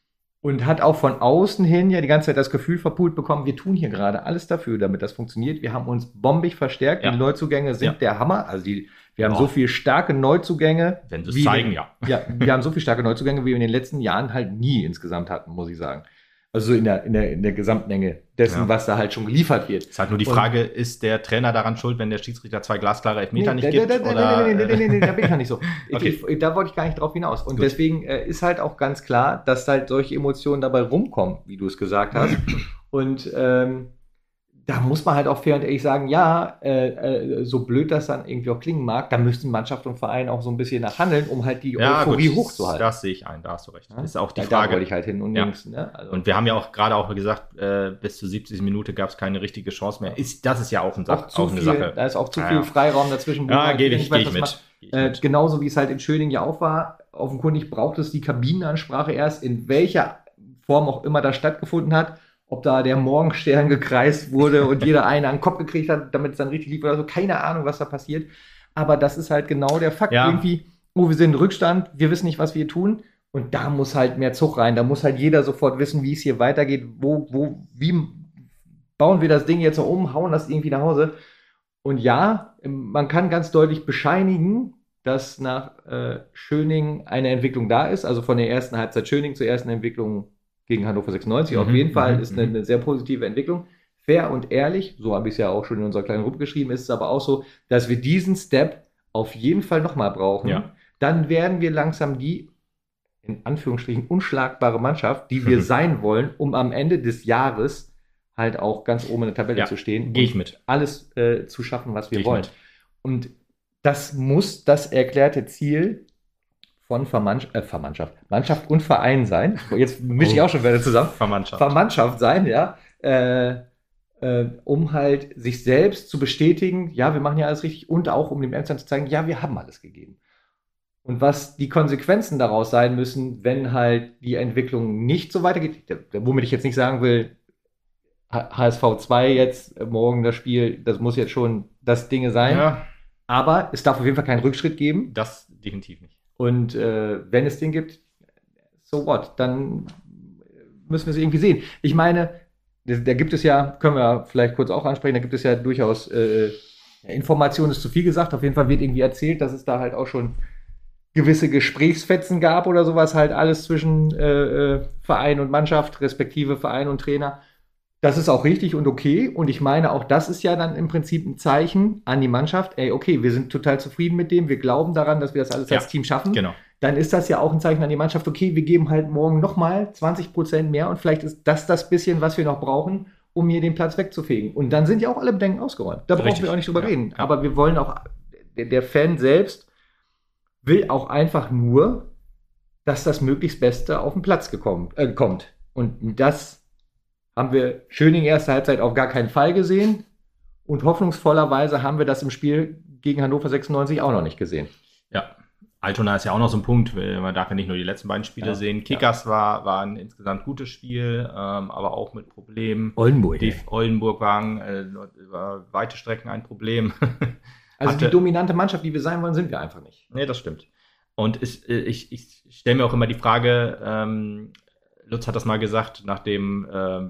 Und hat auch von außen hin ja die ganze Zeit das Gefühl verpult bekommen, wir tun hier gerade alles dafür, damit das funktioniert. Wir haben uns bombig verstärkt. Ja. Die Neuzugänge sind ja. der Hammer. Also die, wir haben oh. so viele starke Neuzugänge. Wenn sie es zeigen, ja. Ja, wir haben so viele starke Neuzugänge, wie wir in den letzten Jahren halt nie insgesamt hatten, muss ich sagen. Also in der, in der, in der Gesamtmenge dessen, ja. was da halt schon geliefert wird. Es ist halt nur die Frage, und, ist der Trainer daran schuld, wenn der Schiedsrichter zwei glasklare Elfmeter nee, nicht da, gibt? Da, da, oder? Nee, nee, nee, nee, nee, nee, da bin ich ja nicht so. Okay. Ich, da wollte ich gar nicht drauf hinaus. Und Gut. deswegen äh, ist halt auch ganz klar, dass halt solche Emotionen dabei rumkommen, wie du es gesagt hast. Und ähm, da muss man halt auch fair und ehrlich sagen, ja, äh, äh, so blöd das dann irgendwie auch klingen mag, da müssten Mannschaft und Verein auch so ein bisschen nachhandeln, um halt die ja, Euphorie gut, hochzuhalten. Das sehe ich ein, da hast du recht. Ja? Das ist auch die ja, Frage. Da wollte ich halt hin und ja. links. Ne? Also und wir haben ja auch gerade auch gesagt, äh, bis zur siebzigsten Minute gab es keine richtige Chance mehr. Ist, das ist ja auch, ein Sach- auch zu auch eine viel, Sache. Da ist auch zu ja, viel ja. Freiraum dazwischen. Ja, halt gehe ich, geh ich, macht, geh ich äh, mit. Genauso wie es halt in Schöning ja auch war. Offenkundig braucht es die Kabinenansprache erst, in welcher Form auch immer das stattgefunden hat. Ob da der Morgenstern gekreist wurde und jeder einen an den Kopf gekriegt hat, damit es dann richtig lief oder so. Keine Ahnung, was da passiert. Aber das ist halt genau der Fakt. Ja. Irgendwie, oh, wir sind in Rückstand, wir wissen nicht, was wir tun. Und da muss halt mehr Zug rein. Da muss halt jeder sofort wissen, wie es hier weitergeht. Wo, wo, wie bauen wir das Ding jetzt so um, hauen das irgendwie nach Hause. Und ja, man kann ganz deutlich bescheinigen, dass nach äh, Schöning eine Entwicklung da ist. Also von der ersten Halbzeit Schöning zur ersten Entwicklung gegen Hannover sechsundneunzig. Mhm, auf jeden Fall ist eine, eine sehr positive Entwicklung. Fair und ehrlich, so habe ich es ja auch schon in unserer kleinen Gruppe geschrieben, ist es aber auch so, dass wir diesen Step auf jeden Fall nochmal brauchen. Ja. Dann werden wir langsam die, in Anführungsstrichen, unschlagbare Mannschaft, die wir sein wollen, um am Ende des Jahres halt auch ganz oben in der Tabelle ja, zu stehen. Gehe ich mit. Alles äh, zu schaffen, was wir Geh wollen. Und das muss das erklärte Ziel von Vermannschaft, äh, Vermannschaft, Mannschaft und Verein sein. Jetzt mische ich auch schon wieder zusammen. Vermannschaft. Vermannschaft sein, ja. Äh, äh, um halt sich selbst zu bestätigen, ja, wir machen ja alles richtig und auch um dem Emsland zu zeigen, ja, wir haben alles gegeben. Und was die Konsequenzen daraus sein müssen, wenn halt die Entwicklung nicht so weitergeht, womit ich jetzt nicht sagen will, H S V zwei jetzt, morgen das Spiel, das muss jetzt schon das Ding sein. Ja. Aber es darf auf jeden Fall keinen Rückschritt geben. Das definitiv nicht. Und äh, wenn es den gibt, so what? Dann müssen wir es irgendwie sehen. Ich meine, da, da gibt es ja, können wir vielleicht kurz auch ansprechen, da gibt es ja durchaus äh, Informationen, ist zu viel gesagt. Auf jeden Fall wird irgendwie erzählt, dass es da halt auch schon gewisse Gesprächsfetzen gab oder sowas, halt alles zwischen äh, Verein und Mannschaft, respektive Verein und Trainer. Das ist auch richtig und okay. Und ich meine, auch das ist ja dann im Prinzip ein Zeichen an die Mannschaft. Ey, okay, wir sind total zufrieden mit dem. Wir glauben daran, dass wir das alles ja, als Team schaffen. Genau. Dann ist das ja auch ein Zeichen an die Mannschaft. Okay, wir geben halt morgen nochmal zwanzig Prozent mehr. Und vielleicht ist das das bisschen, was wir noch brauchen, um hier den Platz wegzufegen. Und dann sind ja auch alle Bedenken ausgeräumt. Da brauchen Richtig. wir auch nicht drüber ja, reden. Ja. Aber wir wollen auch der, der Fan selbst will auch einfach nur, dass das möglichst Beste auf den Platz gekommen, äh, kommt. Und das haben wir Schöning erste Halbzeit auf gar keinen Fall gesehen. Und hoffnungsvollerweise haben wir das im Spiel gegen Hannover sechsundneunzig auch noch nicht gesehen. Ja, Altona ist ja auch noch so ein Punkt. Man darf ja nicht nur die letzten beiden Spiele ja, sehen. Kickers ja. war, war ein insgesamt gutes Spiel, ähm, aber auch mit Problemen. Oldenburg. Die Oldenburg waren äh, über weite Strecken ein Problem. Also Hatte, die dominante Mannschaft, die wir sein wollen, sind wir einfach nicht. Nee, das stimmt. Und ist, ich, ich stelle mir auch immer die Frage, ähm, Lutz hat das mal gesagt, nachdem äh,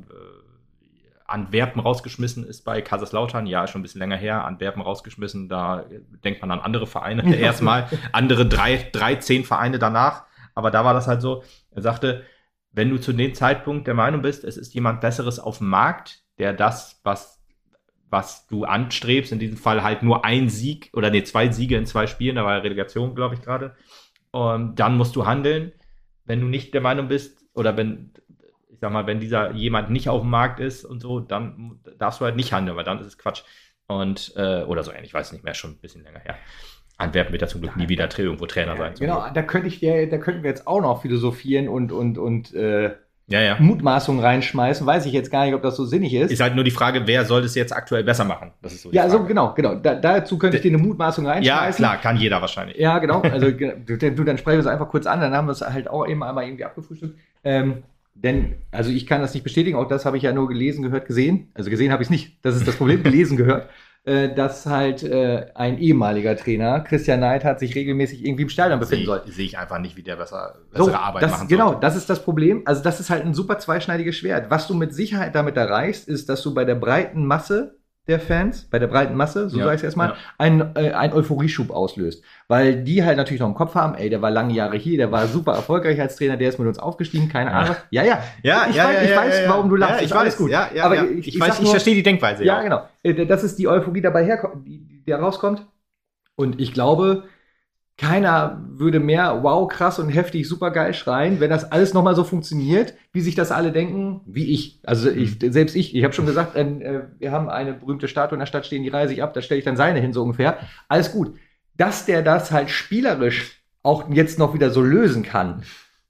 Antwerpen rausgeschmissen ist bei Kaiserslautern, ja, ist schon ein bisschen länger her, Antwerpen rausgeschmissen, da denkt man an andere Vereine erstmal, andere drei, drei, zehn Vereine danach, aber da war das halt so, er sagte, wenn du zu dem Zeitpunkt der Meinung bist, es ist jemand Besseres auf dem Markt, der das, was, was du anstrebst, in diesem Fall halt nur ein Sieg oder nee, zwei Siege in zwei Spielen, da war ja Relegation, glaube ich, gerade, und dann musst du handeln, wenn du nicht der Meinung bist, oder wenn ich sag mal, wenn dieser jemand nicht auf dem Markt ist und so, dann darfst du halt nicht handeln, weil dann ist es Quatsch. Und, äh, oder so ähnlich, ich weiß nicht mehr, schon ein bisschen länger her. Antwerpen wird ja zum Glück nie wieder irgendwo Trainer sein. Genau, Glück. da könnte ich dir, da könnten wir jetzt auch noch philosophieren und, und, und äh, ja, ja. Mutmaßungen reinschmeißen. Weiß ich jetzt gar nicht, ob das so sinnig ist. Ist halt nur die Frage, wer soll das jetzt aktuell besser machen? Das ist so die ja, Frage. so genau, genau. Da, dazu könnte ich dir eine Mutmaßung reinschmeißen. Ja, klar, kann jeder wahrscheinlich. Ja, genau. Also du, du dann sprechen wir es einfach kurz an, dann haben wir es halt auch eben einmal irgendwie abgefrühstückt. Ähm, Denn, also ich kann das nicht bestätigen, auch das habe ich ja nur gelesen, gehört, gesehen. Also gesehen habe ich es nicht, das ist das Problem, gelesen gehört. Äh, dass halt äh, ein ehemaliger Trainer, Christian Neidhardt, sich regelmäßig irgendwie im Stadion befinden soll. Sehe ich einfach nicht, wie der besser, bessere so, Arbeit das, machen Genau, sollte. das ist das Problem. Also das ist halt ein super zweischneidiges Schwert. Was du mit Sicherheit damit erreichst, ist, dass du bei der breiten Masse der Fans, bei der breiten Masse, so ja, sage ich es erstmal, ja. einen, äh, einen Euphorieschub auslöst. Weil die halt natürlich noch im Kopf haben, ey, der war lange Jahre hier, der war super erfolgreich als Trainer, der ist mit uns aufgestiegen, keine Ahnung. Ja, ja. Ja, ich ja, weiß, ja, ich ja, weiß ja, warum du lachst. Ja, ich weiß, gut. Ja, ja, aber ja. ich, ich, ich, weiß, nur, ich verstehe die Denkweise. Ja, ja, genau. Das ist die Euphorie dabei herkommt, die, die da rauskommt. Und ich glaube, keiner würde mehr wow, krass und heftig, super geil schreien, wenn das alles nochmal so funktioniert, wie sich das alle denken, wie ich. Also ich, selbst ich, ich habe schon gesagt, äh, wir haben eine berühmte Statue in der Stadt stehen, die reise ich ab, da stelle ich dann seine hin, so ungefähr. Alles gut. Dass der das halt spielerisch auch jetzt noch wieder so lösen kann,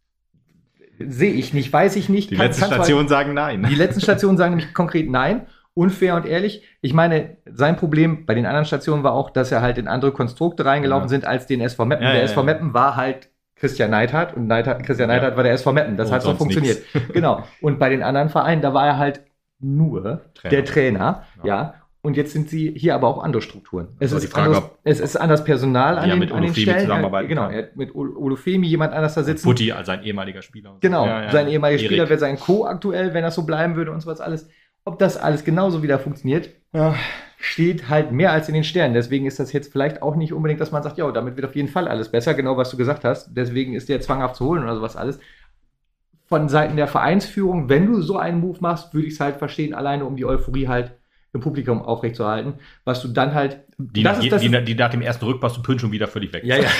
sehe ich nicht, weiß ich nicht. Die kann, letzten Stationen sagen nein. Die letzten Stationen sagen nämlich konkret nein. Unfair und ehrlich. Ich meine, sein Problem bei den anderen Stationen war auch, dass er halt in andere Konstrukte reingelaufen ja. sind als den S V Meppen. Ja, der ja, S V Meppen war halt Christian Neidhardt und Neidhardt, Christian ja. Neidhardt war der S V Meppen. Das und hat so funktioniert. Genau. Und bei den anderen Vereinen, da war er halt nur Trainer. der Trainer. Ja. ja. Und jetzt sind sie hier aber auch andere Strukturen. Es, ist, Frage, anderes, es ist anders Personal an den, mit an den Stellen. Zusammenarbeiten genau, er hat mit Olufemi jemand anders da sitzen. Futti, also sein ehemaliger Spieler. Genau, ja, ja. sein ehemaliger Erik. Spieler wäre sein Co. aktuell, wenn das so bleiben würde und sowas alles. Ob das alles genauso wieder funktioniert, ja, steht halt mehr als in den Sternen. Deswegen ist das jetzt vielleicht auch nicht unbedingt, dass man sagt, ja, damit wird auf jeden Fall alles besser, genau was du gesagt hast. Deswegen ist der zwanghaft zu holen oder sowas alles. Von Seiten der Vereinsführung, wenn du so einen Move machst, würde ich es halt verstehen, alleine um die Euphorie halt im Publikum aufrechtzuerhalten, was du dann halt... Die, das ist, das die, die, die nach dem ersten Rückpass zu Pünn schon wieder völlig weg. Ja, ja.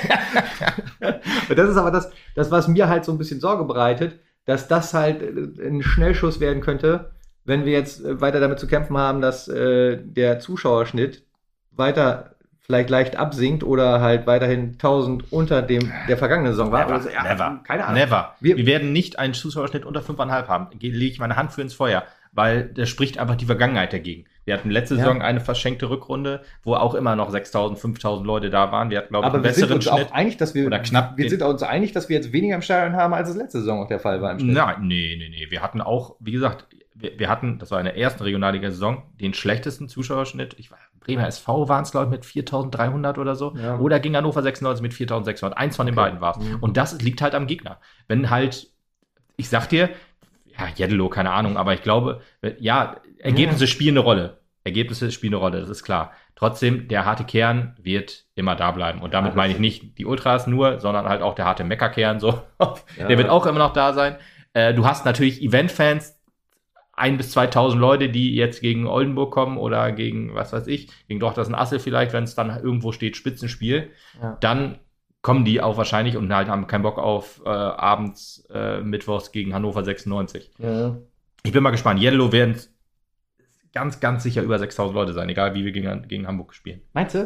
Und das ist aber das, das, was mir halt so ein bisschen Sorge bereitet, dass das halt ein Schnellschuss werden könnte, wenn wir jetzt weiter damit zu kämpfen haben, dass äh, der Zuschauerschnitt weiter vielleicht leicht absinkt oder halt weiterhin tausend unter dem der vergangenen Saison war. Never, also, ja, never, keine Ahnung. Never. Wir, wir werden nicht einen Zuschauerschnitt unter fünf Komma fünf haben. Lege ich meine Hand für ins Feuer, weil das spricht einfach die Vergangenheit dagegen. Wir hatten letzte ja. Saison eine verschenkte Rückrunde, wo auch immer noch sechstausend, fünftausend Leute da waren. Wir hatten, glaube ich, einen besseren sind uns Schnitt. Auch einig, dass wir, oder knapp wir sind uns einig, dass wir jetzt weniger im Stadion haben, als es letzte Saison auch der Fall war im Schnitt. Nein, nee, nee, nee. Wir hatten auch, wie gesagt, wir, wir hatten, das war in der ersten Regionalliga-Saison, den schlechtesten Zuschauerschnitt. Ich war, Bremer S V waren es, glaube ich, mit viertausenddreihundert oder so. Ja. Oder ging Hannover sechsundneunzig mit viertausendsechshundert. Eins von den okay. beiden war es. Mhm. Und das liegt halt am Gegner. Wenn halt, ich sag dir, ja, Jeddelo, keine Ahnung, aber ich glaube, ja, Ergebnisse ja. spielen eine Rolle. Ergebnisse spielen eine Rolle, das ist klar. Trotzdem, der harte Kern wird immer da bleiben. Und damit ja, meine ich nicht die Ultras nur, sondern halt auch der harte Meckerkern. So. Ja. Der wird auch immer noch da sein. Äh, du hast natürlich Eventfans, ein bis zweitausend Leute, die jetzt gegen Oldenburg kommen oder gegen, was weiß ich, gegen Dortmund Assel vielleicht, wenn es dann irgendwo steht, Spitzenspiel. Ja. Dann kommen die auch wahrscheinlich und halt haben keinen Bock auf äh, abends, äh, mittwochs gegen Hannover sechsundneunzig. Ja. Ich bin mal gespannt. Jeddelo werden ganz, ganz sicher über sechstausend Leute sein, egal wie wir gegen, gegen Hamburg spielen. Meinst du? Ja.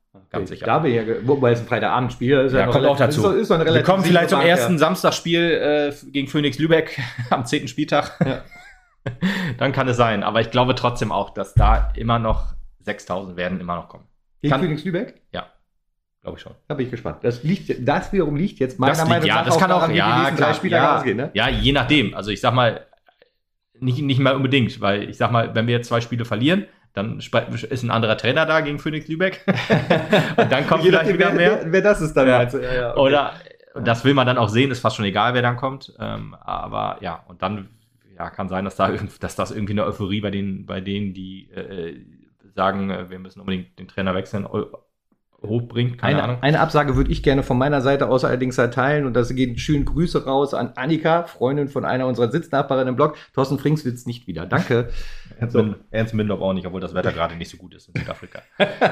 Ganz sicher. Da bin ich ja, wobei es ein Freitagabendspiel ist. Ja, kommt auch dazu. Ist, ist Wir kommen vielleicht zum ersten Samstagsspiel äh, gegen Phoenix Lübeck am zehnten Spieltag. Ja. Dann kann es sein. Aber ich glaube trotzdem auch, dass da immer noch sechstausend werden immer noch kommen. Gegen kann, Phoenix Lübeck? Ja, glaube ich schon. Da bin ich gespannt. Das, liegt, das wiederum liegt jetzt meiner Meinung nach ja, das kann auch, daran, ja, klar, ja, ausgehen, ne? Ja, je nachdem. Also ich sag mal, nicht, nicht mal unbedingt, weil ich sag mal, wenn wir jetzt zwei Spiele verlieren, dann ist ein anderer Trainer da gegen Phoenix Lübeck. Und dann kommt vielleicht wieder mehr. Wer, wer das ist dann. Ja. Also, ja, ja, okay. Oder das will man dann auch sehen, ist fast schon egal, wer dann kommt. Ähm, aber ja, und dann ja, kann sein, dass, da irgend, dass das irgendwie eine Euphorie bei denen, bei denen die äh, sagen, wir müssen unbedingt den Trainer wechseln, hochbringt. Keine eine, Ahnung. Eine Absage würde ich gerne von meiner Seite aus allerdings erteilen und das gehen schöne Grüße raus an Annika, Freundin von einer unserer Sitznachbarinnen im Blog. Thorsten Frings sitzt nicht wieder. Danke. Ernst, so. Ernst Mindorf auch nicht, obwohl das Wetter gerade nicht so gut ist in Südafrika.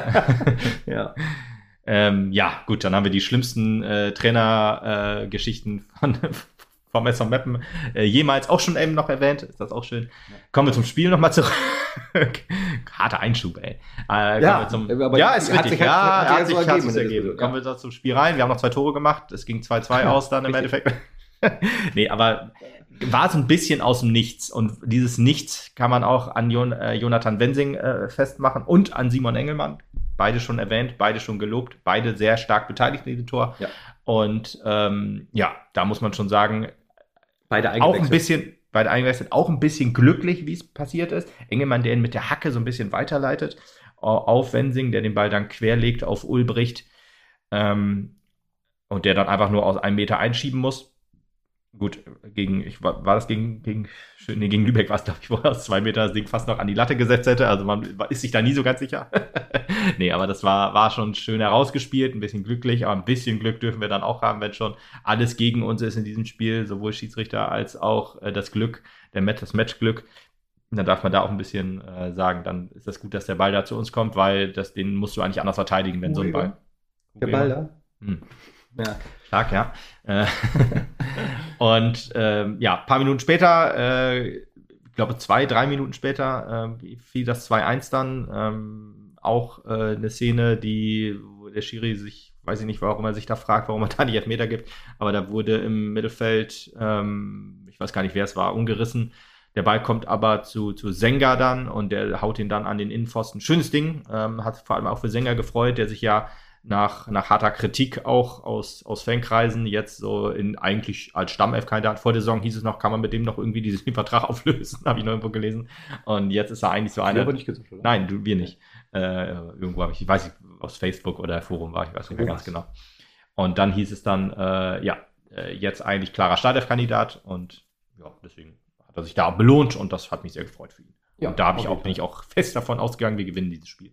Ja. Ähm, ja, gut, dann haben wir die schlimmsten äh, Trainergeschichten äh, von vom S V Meppen äh, jemals auch schon eben noch erwähnt. Ist das auch schön. Ja. Kommen wir zum Spiel nochmal zurück. Harter Einschub, ey. Äh, ja, zum, aber ja, ist richtig. Sich, ja, hat, hat, hat sich, hat sich ergeben. Kommen wir da zum Spiel rein. Wir haben noch zwei Tore gemacht. Es ging zwei zwei aus dann im Endeffekt. Nee, aber war so ein bisschen aus dem Nichts. Und dieses Nichts kann man auch an Jon, äh, Jonathan Wensing äh, festmachen und an Simon Engelmann. Beide schon erwähnt, beide schon gelobt, beide sehr stark beteiligt in diesem Tor. Ja. Und ähm, ja, da muss man schon sagen, beide auch ein bisschen, beide eingewechselt, auch ein bisschen glücklich, wie es passiert ist. Engelmann, der ihn mit der Hacke so ein bisschen weiterleitet auf Wensing, der den Ball dann querlegt auf Ulbricht ähm, und der dann einfach nur aus einem Meter einschieben muss. Gut, gegen, ich war, war das gegen, gegen, nee, gegen Lübeck war es, glaube ich, wo er aus zwei Meter das Ding fast noch an die Latte gesetzt hätte. Also man ist sich da nie so ganz sicher. Nee, aber das war, war schon schön herausgespielt, ein bisschen glücklich, aber ein bisschen Glück dürfen wir dann auch haben, wenn schon alles gegen uns ist in diesem Spiel, sowohl Schiedsrichter als auch äh, das Glück, der Match, das Matchglück. Dann darf man da auch ein bisschen äh, sagen, dann ist das gut, dass der Ball da zu uns kommt, weil das, den musst du eigentlich anders verteidigen, wenn Uribe. so ein Ball. Der Ball da? Hm. Ja. Stark, ja. Und ähm, ja, ein paar Minuten später, äh, ich glaube zwei, drei Minuten später, äh, fiel das zwei eins dann. Ähm, auch äh, eine Szene, die, wo der Schiri sich, weiß ich nicht, warum er sich da fragt, warum er da nicht Elfmeter gibt, aber da wurde im Mittelfeld, ähm, ich weiß gar nicht, wer es war, umgerissen. Der Ball kommt aber zu, zu Senga dann und der haut ihn dann an den Innenpfosten. Schönes Ding, ähm, hat vor allem auch für Senga gefreut, der sich ja nach, nach harter Kritik auch aus, aus Fankreisen jetzt so in eigentlich als Stammelf-Kandidat vor der Saison hieß es noch, kann man mit dem noch irgendwie diesen Vertrag auflösen, habe ich noch irgendwo gelesen. Und jetzt ist er eigentlich so einer. Aber nicht gesagt, oder? Nein, du, wir nicht. Äh, irgendwo habe ich, ich weiß nicht, aus Facebook oder Forum war, ich weiß nicht mehr ganz genau. Und dann hieß es dann, äh, ja, äh, jetzt eigentlich klarer Startelf-Kandidat und ja, deswegen hat er sich da belohnt und das hat mich sehr gefreut für ihn. Ja, und da habe ich auch, bin ich auch fest davon ausgegangen, wir gewinnen dieses Spiel.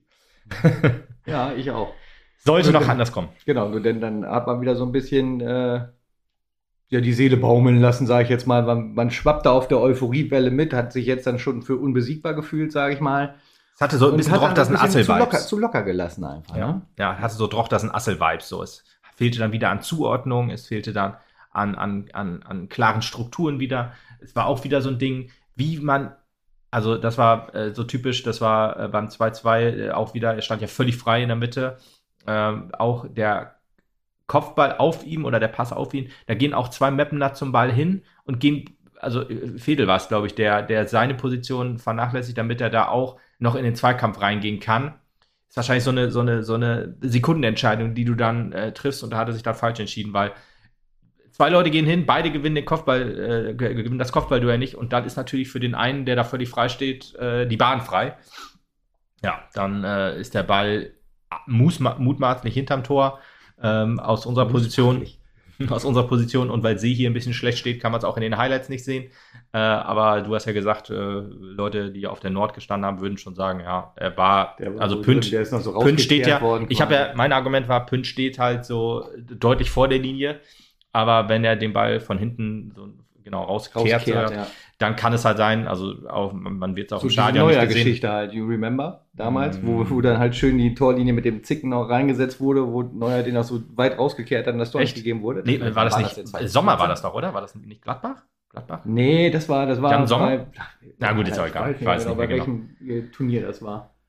Ja, ich auch. Sollte noch anders kommen. Genau, nur denn dann hat man wieder so ein bisschen äh, ja, die Seele baumeln lassen, sage ich jetzt mal. Man, man schwappte auf der Euphoriewelle mit, hat sich jetzt dann schon für unbesiegbar gefühlt, sage ich mal. Es hatte so ein bisschen Droch, das ein Assel-Vibes. Zu locker, zu locker gelassen einfach. Ja, ne? Ja, hatte so Droch, das ein Assel-Vibes. So. Es fehlte dann wieder an Zuordnung, es fehlte dann an, an, an, an klaren Strukturen wieder. Es war auch wieder so ein Ding, wie man, also das war äh, so typisch, das war äh, beim zwei zwei äh, auch wieder, er stand ja völlig frei in der Mitte. Ähm, auch der Kopfball auf ihm oder der Pass auf ihn, da gehen auch zwei Mappener zum Ball hin und gehen, also Fedel war es, glaube ich, der, der seine Position vernachlässigt, damit er da auch noch in den Zweikampf reingehen kann. Ist wahrscheinlich so eine, so eine, so eine Sekundenentscheidung, die du dann äh, triffst und da hat er sich dann falsch entschieden, weil zwei Leute gehen hin, beide gewinnen den Kopfball, äh, gewinnen das Kopfballduell nicht und dann ist natürlich für den einen, der da völlig frei steht, äh, die Bahn frei. Ja, dann äh, ist der Ball mutmaßlich hinterm Tor ähm, aus unserer Position aus unserer Position und weil sie hier ein bisschen schlecht steht, kann man es auch in den Highlights nicht sehen, äh, aber du hast ja gesagt, äh, Leute, die auf der Nord gestanden haben, würden schon sagen, ja, er war, war also so Pünd, der ist noch so Pünd steht ja, worden, ich habe ja, mein Argument war, Pünd steht halt so deutlich vor der Linie, aber wenn er den Ball von hinten so genau rauskehrt, rauskehrt ja. dann kann es halt sein, also auch, man wird es auch so im Stadion nicht gesehen. Geschichte halt, you remember, damals, mm. wo, wo dann halt schön die Torlinie mit dem Zicken noch reingesetzt wurde, wo Neuer den auch so weit rausgekehrt hat und das Tor nicht gegeben wurde. Nee, war das war nicht, das Sommer war das doch, oder? War das nicht Gladbach? Gladbach? Nee, das war, das war Jan Sommer? bei, Na gut, ist auch egal. Ich weiß nicht, genau, bei welchem genau. Turnier das war.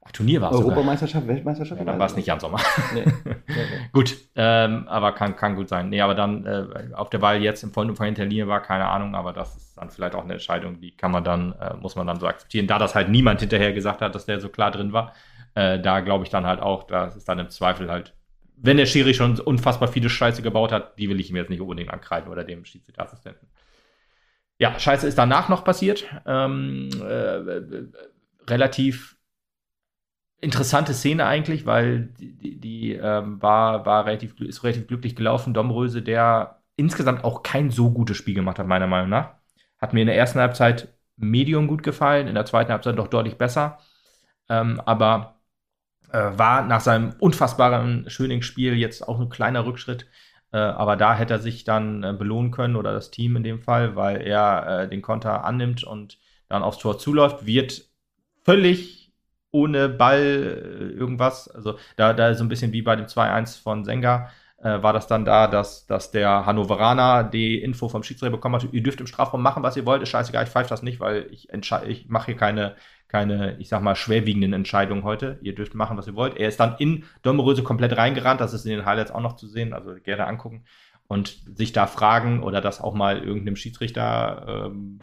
Ach, Turnier war es sogar. Europameisterschaft, Weltmeisterschaft? Ja, dann war es nicht Jan Sommer. Nee. Nee, nee. Gut, ähm, aber kann, kann gut sein. Nee, aber dann äh, auf der Ball jetzt im vollen Umfang hinter der Linie war, keine Ahnung, aber das ist dann vielleicht auch eine Entscheidung, die kann man dann, äh, muss man dann so akzeptieren. Da das halt niemand hinterher gesagt hat, dass der so klar drin war, äh, da glaube ich dann halt auch, das ist dann im Zweifel halt, wenn der Schiri schon unfassbar viele Scheiße gebaut hat, die will ich ihm jetzt nicht unbedingt ankreiden oder dem Schiedsrichterassistenten. Ja, Scheiße ist danach noch passiert. Ähm, äh, relativ interessante Szene eigentlich, weil die, die, die ähm, war, war relativ, ist relativ glücklich gelaufen. Domröse, der insgesamt auch kein so gutes Spiel gemacht hat, meiner Meinung nach. Hat mir in der ersten Halbzeit medium gut gefallen, in der zweiten Halbzeit doch deutlich besser. Ähm, aber äh, war nach seinem unfassbaren Schöning-Spiel jetzt auch ein kleiner Rückschritt. Äh, aber da hätte er sich dann äh, belohnen können, oder das Team in dem Fall, weil er äh, den Konter annimmt und dann aufs Tor zuläuft, wird völlig ohne Ball äh, irgendwas, also da, da so ein bisschen wie bei dem zwei eins von Senga, äh, war das dann da, dass, dass der Hannoveraner die Info vom Schiedsrichter bekommen hat, ihr dürft im Strafraum machen, was ihr wollt, ist scheißegal, ich pfeife das nicht, weil ich, ich mache hier keine, keine, ich sag mal, schwerwiegenden Entscheidungen heute, ihr dürft machen, was ihr wollt. Er ist dann in Domröse komplett reingerannt, das ist in den Highlights auch noch zu sehen, also gerne angucken und sich da fragen oder das auch mal irgendeinem Schiedsrichter ähm,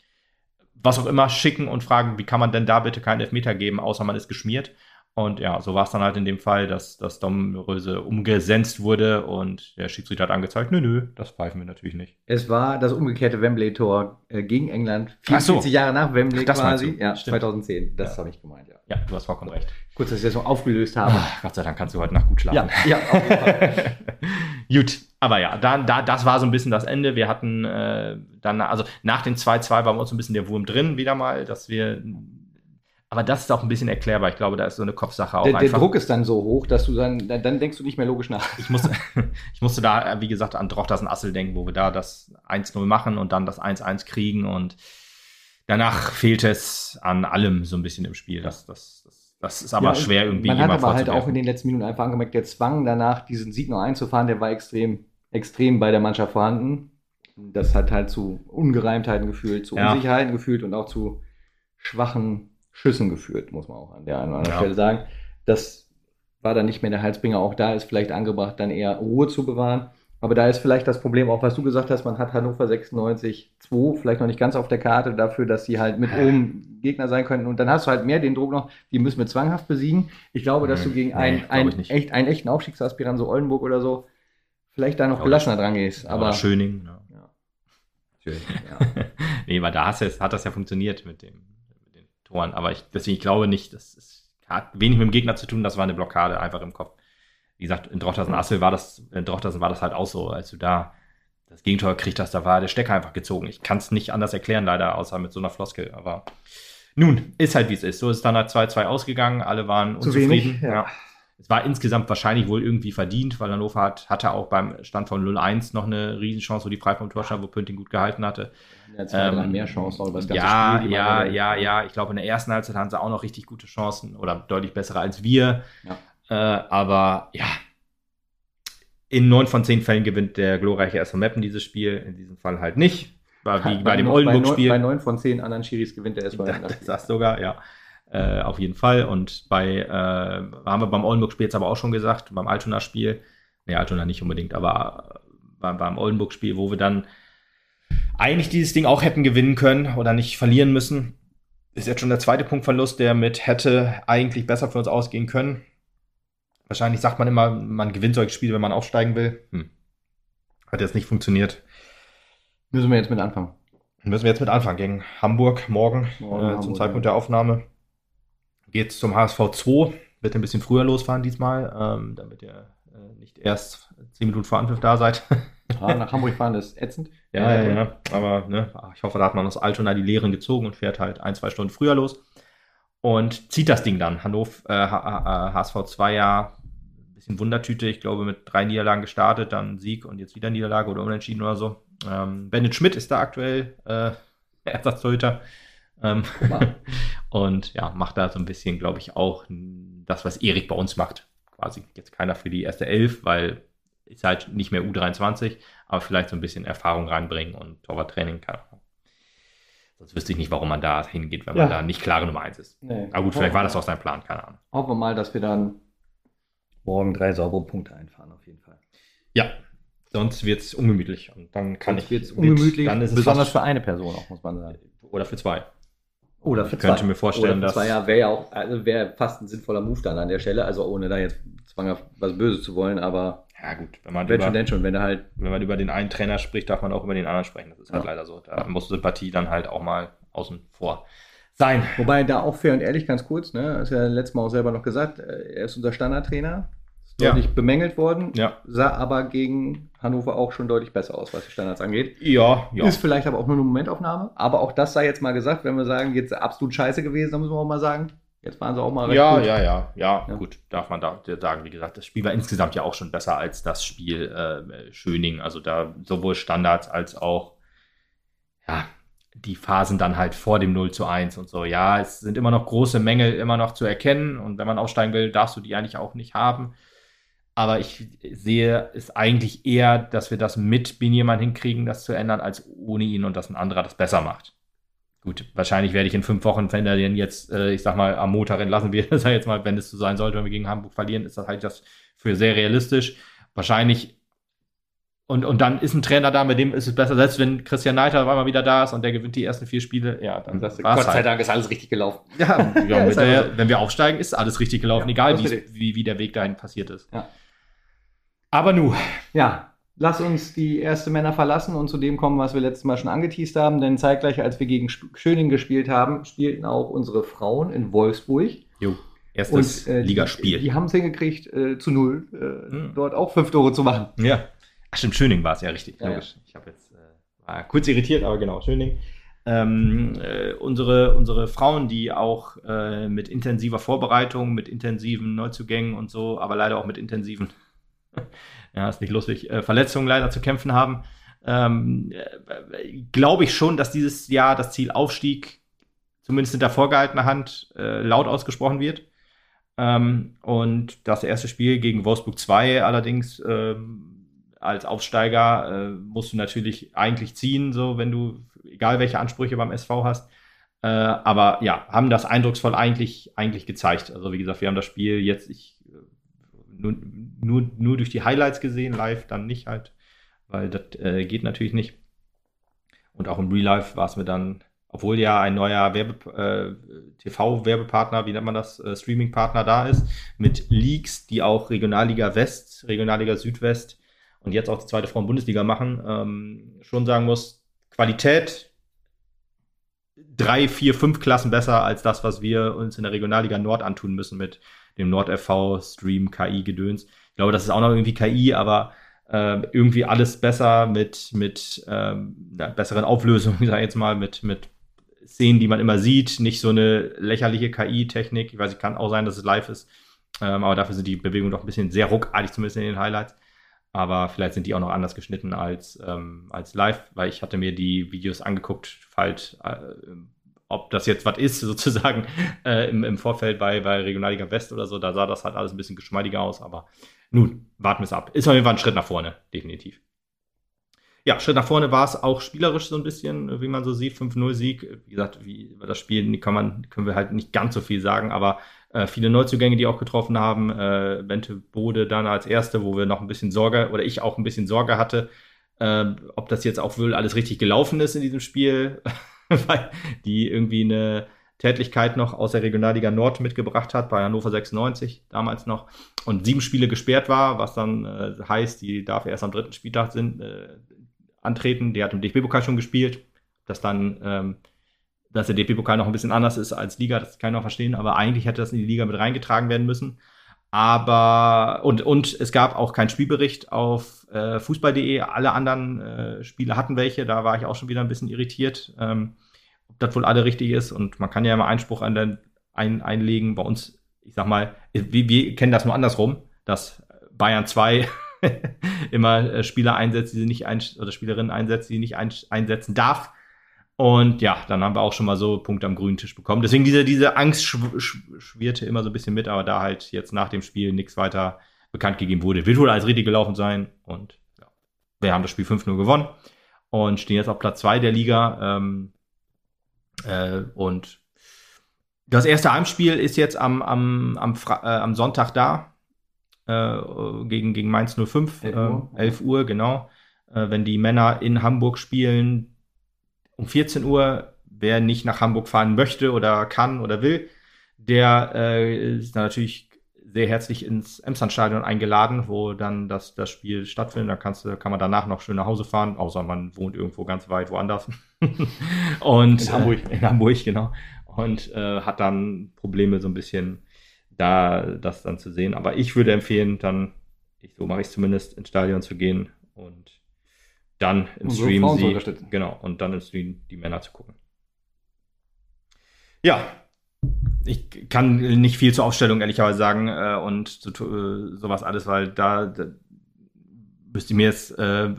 was auch immer schicken und fragen, wie kann man denn da bitte keinen Elfmeter geben, außer man ist geschmiert. Und ja, so war es dann halt in dem Fall, dass, dass Domröse umgesenzt wurde und der Schiedsrichter hat angezeigt, nö, nö, das pfeifen wir natürlich nicht. Es war das umgekehrte Wembley-Tor äh, gegen England, vierundvierzig so. Jahre nach Wembley Ach, das quasi. du? Ja, Stimmt. zweitausendzehn, das Ja. habe ich gemeint, ja. Ja, du hast vollkommen recht. Kurz, dass ich das noch aufgelöst habe. Ach, Gott sei Dank kannst du heute Nacht gut schlafen. Ja, ja, auf jeden Fall. Gut, aber ja, da, da, das war so ein bisschen das Ende. Wir hatten äh, dann, also nach dem zwei zwei war bei uns so ein bisschen der Wurm drin wieder mal, dass wir, aber das ist auch ein bisschen erklärbar. Ich glaube, da ist so eine Kopfsache auch Der, der einfach. Druck ist dann so hoch, dass du dann, dann, dann denkst du nicht mehr logisch nach. Ich musste, ich musste da, wie gesagt, an Drochtersen und Assel denken, wo wir da das eins null machen und dann das eins eins kriegen und danach fehlt es an allem so ein bisschen im Spiel. Das, das, das, das ist aber Ja, schwer irgendwie Man hat jemand aber halt vorzuwerfen. auch in den letzten Minuten einfach angemerkt, der Zwang danach, diesen Sieg noch einzufahren, der war extrem, extrem bei der Mannschaft vorhanden. Das hat halt zu Ungereimtheiten geführt, zu Ja. Unsicherheiten geführt und auch zu schwachen Schüssen geführt, muss man auch an der einen oder anderen Ja. Stelle sagen. Das war dann nicht mehr der Heilsbringer. Auch da ist vielleicht angebracht, dann eher Ruhe zu bewahren. Aber da ist vielleicht das Problem, auch was du gesagt hast, man hat Hannover sechsundneunzig zwei vielleicht noch nicht ganz auf der Karte dafür, dass sie halt mit oben Gegner sein könnten. Und dann hast du halt mehr den Druck noch, die müssen wir zwanghaft besiegen. Ich glaube, dass du gegen Nee, einen, glaub ich einen, nicht. echt, einen echten Aufstiegsaspirant, so Oldenburg oder so, vielleicht da noch Glaub gelassener dran gehst. Aber Aber Schöning, ja. ja. Natürlich, ja. Nee, weil da hast du es- hat das ja funktioniert mit, dem, mit den Toren. Aber ich, deswegen, ich glaube nicht, das ist, hat wenig mit dem Gegner zu tun, das war eine Blockade einfach im Kopf. Wie gesagt, in Drochtersen-Assel war das, in Drochtersen war das halt auch so, als du da das Gegentor gekriegt hast, da war der Stecker einfach gezogen. Ich kann es nicht anders erklären, leider, außer mit so einer Floskel. Aber nun, ist halt wie es ist. So ist es dann halt zwei zwei ausgegangen, alle waren Zu unzufrieden. wenig, ja. Es war insgesamt wahrscheinlich wohl irgendwie verdient, weil Hannover hat, hatte auch beim Stand von null eins noch eine Riesenchance, wo die frei vom Tor stand, wo Pünting gut gehalten hatte. Ja, zwei, drei Ähm, mehr Chancen auch über das ganze Ja, Spiel. die ja, man- ja, ja. Ich glaube, in der ersten Halbzeit hatten sie auch noch richtig gute Chancen oder deutlich bessere als wir. Ja. Äh, aber ja, in neun von zehn Fällen gewinnt der glorreiche S V Meppen dieses Spiel. In diesem Fall halt nicht. War wie bei dem neun- Oldenburg-Spiel. Bei neun von zehn anderen Schiris gewinnt der S V Das, das sagst sogar, ja. Äh, auf jeden Fall. Und bei, äh, haben wir beim Oldenburg-Spiel jetzt aber auch schon gesagt, beim Altona-Spiel, nee, Altona nicht unbedingt, aber beim, beim Oldenburg-Spiel, wo wir dann eigentlich dieses Ding auch hätten gewinnen können oder nicht verlieren müssen, ist jetzt schon der zweite Punktverlust, der mit hätte eigentlich besser für uns ausgehen können. Wahrscheinlich sagt man immer, man gewinnt solche Spiele, wenn man aufsteigen will. Hm. Hat jetzt nicht funktioniert. Müssen wir jetzt mit anfangen. Müssen wir jetzt mit anfangen gegen Hamburg morgen, Morgen äh, Hamburg, zum Zeitpunkt ja. der Aufnahme. Geht's zum H S V zwei. Wird ein bisschen früher losfahren diesmal, ähm, damit ihr äh, nicht erst zehn Minuten vor Anpfiff da seid. Ja, nach Hamburg fahren, das ist ätzend. ja, ja, ja. Aber ne, ich hoffe, da hat man aus Altona die Lehren gezogen und fährt halt ein, zwei Stunden früher los. Und zieht das Ding dann. Hannover, äh, H S V zwei ja ein bisschen Wundertüte. Ich glaube, mit drei Niederlagen gestartet, dann Sieg und jetzt wieder Niederlage oder Unentschieden oder so. Ähm, Bennett Schmidt ist da aktuell äh, Ersatztorhüter. Ähm, und ja, macht da so ein bisschen, glaube ich, auch das, was Erik bei uns macht. Quasi jetzt keiner für die erste Elf, weil ist halt nicht mehr U dreiundzwanzig, aber vielleicht so ein bisschen Erfahrung reinbringen und Torwarttraining kann. Sonst wüsste ich nicht, warum man da hingeht, wenn Ja. man da nicht klare Nummer eins ist. Nee. Aber gut, vielleicht war das auch sein Plan, keine Ahnung. Hoffen wir mal, dass wir dann morgen drei saubere Punkte einfahren, auf jeden Fall. Ja, sonst wird es ungemütlich. Und dann kann Sonst ich. wird's ungemütlich, dann ist es besonders fast, für eine Person auch, muss man sagen. Oder für zwei. Oder Ich könnte mir vorstellen, dass. Das ja, wäre ja auch, also wäre fast ein sinnvoller Move dann an der Stelle, also ohne da jetzt zwanghaft was Böses zu wollen, aber Ja, gut, wenn man, wenn über, schon, denn schon, wenn du halt, wenn man über den einen Trainer spricht, darf man auch über den anderen sprechen. Das ist halt Ja. leider so. Da muss Sympathie dann halt auch mal außen vor sein. wobei da auch fair und ehrlich, ganz kurz, ne, hast ja letztes Mal auch selber noch gesagt, er ist unser Standardtrainer, ist Ja. deutlich bemängelt worden, Ja. sah aber gegen Hannover auch schon deutlich besser aus, was die Standards angeht. Ja, ja. Ist vielleicht aber auch nur eine Momentaufnahme, aber auch das sei jetzt mal gesagt, wenn wir sagen, jetzt absolut scheiße gewesen, dann müssen wir auch mal sagen, jetzt waren sie auch mal recht Ja, gut. ja, ja, ja, Ja. gut, darf man da sagen. Wie gesagt, das Spiel war insgesamt ja auch schon besser als das Spiel äh, Schöning. Also da sowohl Standards als auch, ja, die Phasen dann halt vor dem null zu eins und so. Ja, es sind immer noch große Mängel immer noch zu erkennen und wenn man aufsteigen will, darfst du die eigentlich auch nicht haben. Aber ich sehe es eigentlich eher, dass wir das mit Binjemann hinkriegen, das zu ändern, als ohne ihn und dass ein anderer das besser macht. Gut, wahrscheinlich werde ich in fünf Wochen, wenn er den jetzt, äh, ich sag mal, am Montag entlassen wird, sag jetzt mal, wenn es so sein sollte, wenn wir gegen Hamburg verlieren, ist das halt das für sehr realistisch. Wahrscheinlich, und, und dann ist ein Trainer da, mit dem ist es besser, selbst wenn Christian Neiter auf einmal wieder da ist und der gewinnt die ersten vier Spiele, ja, dann Gott war's sei halt. Dank ist alles richtig gelaufen. Ja, ja, Ja, mit ist einfach der, so. wenn wir aufsteigen, ist alles richtig gelaufen, Ja, egal das wie, ist richtig. wie, wie der Weg dahin passiert ist. Ja. Aber nu, Ja, lass uns die erste Männer verlassen und zu dem kommen, was wir letztes Mal schon angeteast haben, denn zeitgleich, als wir gegen Sp- Schöning gespielt haben, spielten auch unsere Frauen in Wolfsburg. jo, erstes Und äh, Ligaspiel. Die, die haben es hingekriegt, äh, zu null äh, Hm. dort auch fünf Tore zu machen. Ja. Ach stimmt, Schöning war es ja richtig, Ja, logisch. Ich habe jetzt äh, war kurz irritiert, aber genau, Schöning. Ähm, äh, unsere, unsere Frauen, die auch äh, mit intensiver Vorbereitung, mit intensiven Neuzugängen und so, aber leider auch mit intensiven, ja, ist nicht lustig, äh, Verletzungen leider zu kämpfen haben, ähm, äh, glaube ich schon, dass dieses Jahr das Ziel Aufstieg zumindest hinter vorgehaltener Hand äh, laut ausgesprochen wird. Ähm, und das erste Spiel gegen Wolfsburg zwei allerdings ähm, als Aufsteiger äh, musst du natürlich eigentlich ziehen, so wenn du, egal welche Ansprüche beim S V hast. Äh, aber ja, haben das eindrucksvoll eigentlich, eigentlich gezeigt. Also wie gesagt, wir haben das Spiel jetzt ich, nur, nur, nur durch die Highlights gesehen, live dann nicht halt, weil das äh, geht natürlich nicht. Und auch im Real Life war es mir dann, obwohl ja ein neuer Werbe, äh, T V-Werbepartner, wie nennt man das, äh, Streaming-Partner da ist, mit Leaks, die auch Regionalliga West, Regionalliga Südwest und jetzt auch die zweite Frauen-Bundesliga machen, ähm, schon sagen muss, Qualität drei, vier, fünf Klassen besser als das, was wir uns in der Regionalliga Nord antun müssen mit dem Nord-F V-Stream, K I-Gedöns. Ich glaube, das ist auch noch irgendwie K I, aber äh, irgendwie alles besser mit, mit ähm, einer besseren Auflösung, sag ich jetzt mal, mit, mit Szenen, die man immer sieht, nicht so eine lächerliche K I-Technik. Ich weiß, es kann auch sein, dass es live ist, ähm, aber dafür sind die Bewegungen doch ein bisschen sehr ruckartig, zumindest in den Highlights. Aber vielleicht sind die auch noch anders geschnitten als, ähm, als live, weil ich hatte mir die Videos angeguckt, falls, äh, ob das jetzt was ist, sozusagen, äh, im, im Vorfeld bei, bei Regionalliga West oder so, da sah das halt alles ein bisschen geschmeidiger aus, aber nun, warten wir es ab. Ist auf jeden Fall ein Schritt nach vorne, definitiv. Ja, Schritt nach vorne war es auch spielerisch so ein bisschen, wie man so sieht, fünf null Sieg. Wie gesagt, wie über das Spiel kann man, können wir halt nicht ganz so viel sagen, aber äh, viele Neuzugänge, die auch getroffen haben. Äh, Bente Bode dann als Erste, wo wir noch ein bisschen Sorge, oder ich auch ein bisschen Sorge hatte, äh, ob das jetzt auch wohl alles richtig gelaufen ist in diesem Spiel, weil die irgendwie eine Tätlichkeit noch aus der Regionalliga Nord mitgebracht hat, bei Hannover sechsundneunzig damals noch, und sieben Spiele gesperrt war, was dann äh, heißt, die darf erst am dritten Spieltag sind, äh, antreten. Der hat im D F B-Pokal schon gespielt, dass dann, ähm, dass der D F B-Pokal noch ein bisschen anders ist als Liga, das kann ich noch verstehen, aber eigentlich hätte das in die Liga mit reingetragen werden müssen. Aber, und, und es gab auch keinen Spielbericht auf äh, Fußball punkt de, alle anderen äh, Spiele hatten welche, da war ich auch schon wieder ein bisschen irritiert, ähm, ob das wohl alle richtig ist, und man kann ja immer Einspruch an den, ein, einlegen, bei uns, ich sag mal, wir, wir kennen das nur andersrum, dass Bayern zwei immer äh, Spieler einsetzt, die sie nicht ein, oder Spielerinnen einsetzt, die sie nicht ein, einsetzen darf. Und ja, dann haben wir auch schon mal so Punkte am grünen Tisch bekommen. Deswegen diese, diese Angst schw- schw- schwirrte immer so ein bisschen mit, aber da halt jetzt nach dem Spiel nichts weiter bekannt gegeben wurde, wird wohl alles richtig gelaufen sein. Und ja, wir haben das Spiel fünf null gewonnen und stehen jetzt auf Platz zwei der Liga. Ähm, Äh, und das erste Heimspiel ist jetzt am, am, am, Fra- äh, am Sonntag da, äh, gegen, gegen Mainz null fünf, elf Uhr, äh, elf Uhr genau. Äh, wenn die Männer in Hamburg spielen, um vierzehn Uhr, wer nicht nach Hamburg fahren möchte oder kann oder will, der äh, ist dann natürlich sehr herzlich ins Emslandstadion eingeladen, wo dann das, das Spiel stattfindet. Da kannst du, kann man danach noch schön nach Hause fahren, außer man wohnt irgendwo ganz weit woanders. Und, in Hamburg. Äh, in Hamburg, genau. Und äh, hat dann Probleme so ein bisschen da, das dann zu sehen. Aber ich würde empfehlen, dann, ich, so mache ich es zumindest, ins Stadion zu gehen und dann im so Stream Frauen zu sie, unterstützen. genau, und dann im Stream die Männer zu gucken. Ja, ich kann nicht viel zur Aufstellung ehrlicherweise sagen äh, und so, äh, sowas alles, weil da, da müsste ich mir jetzt äh,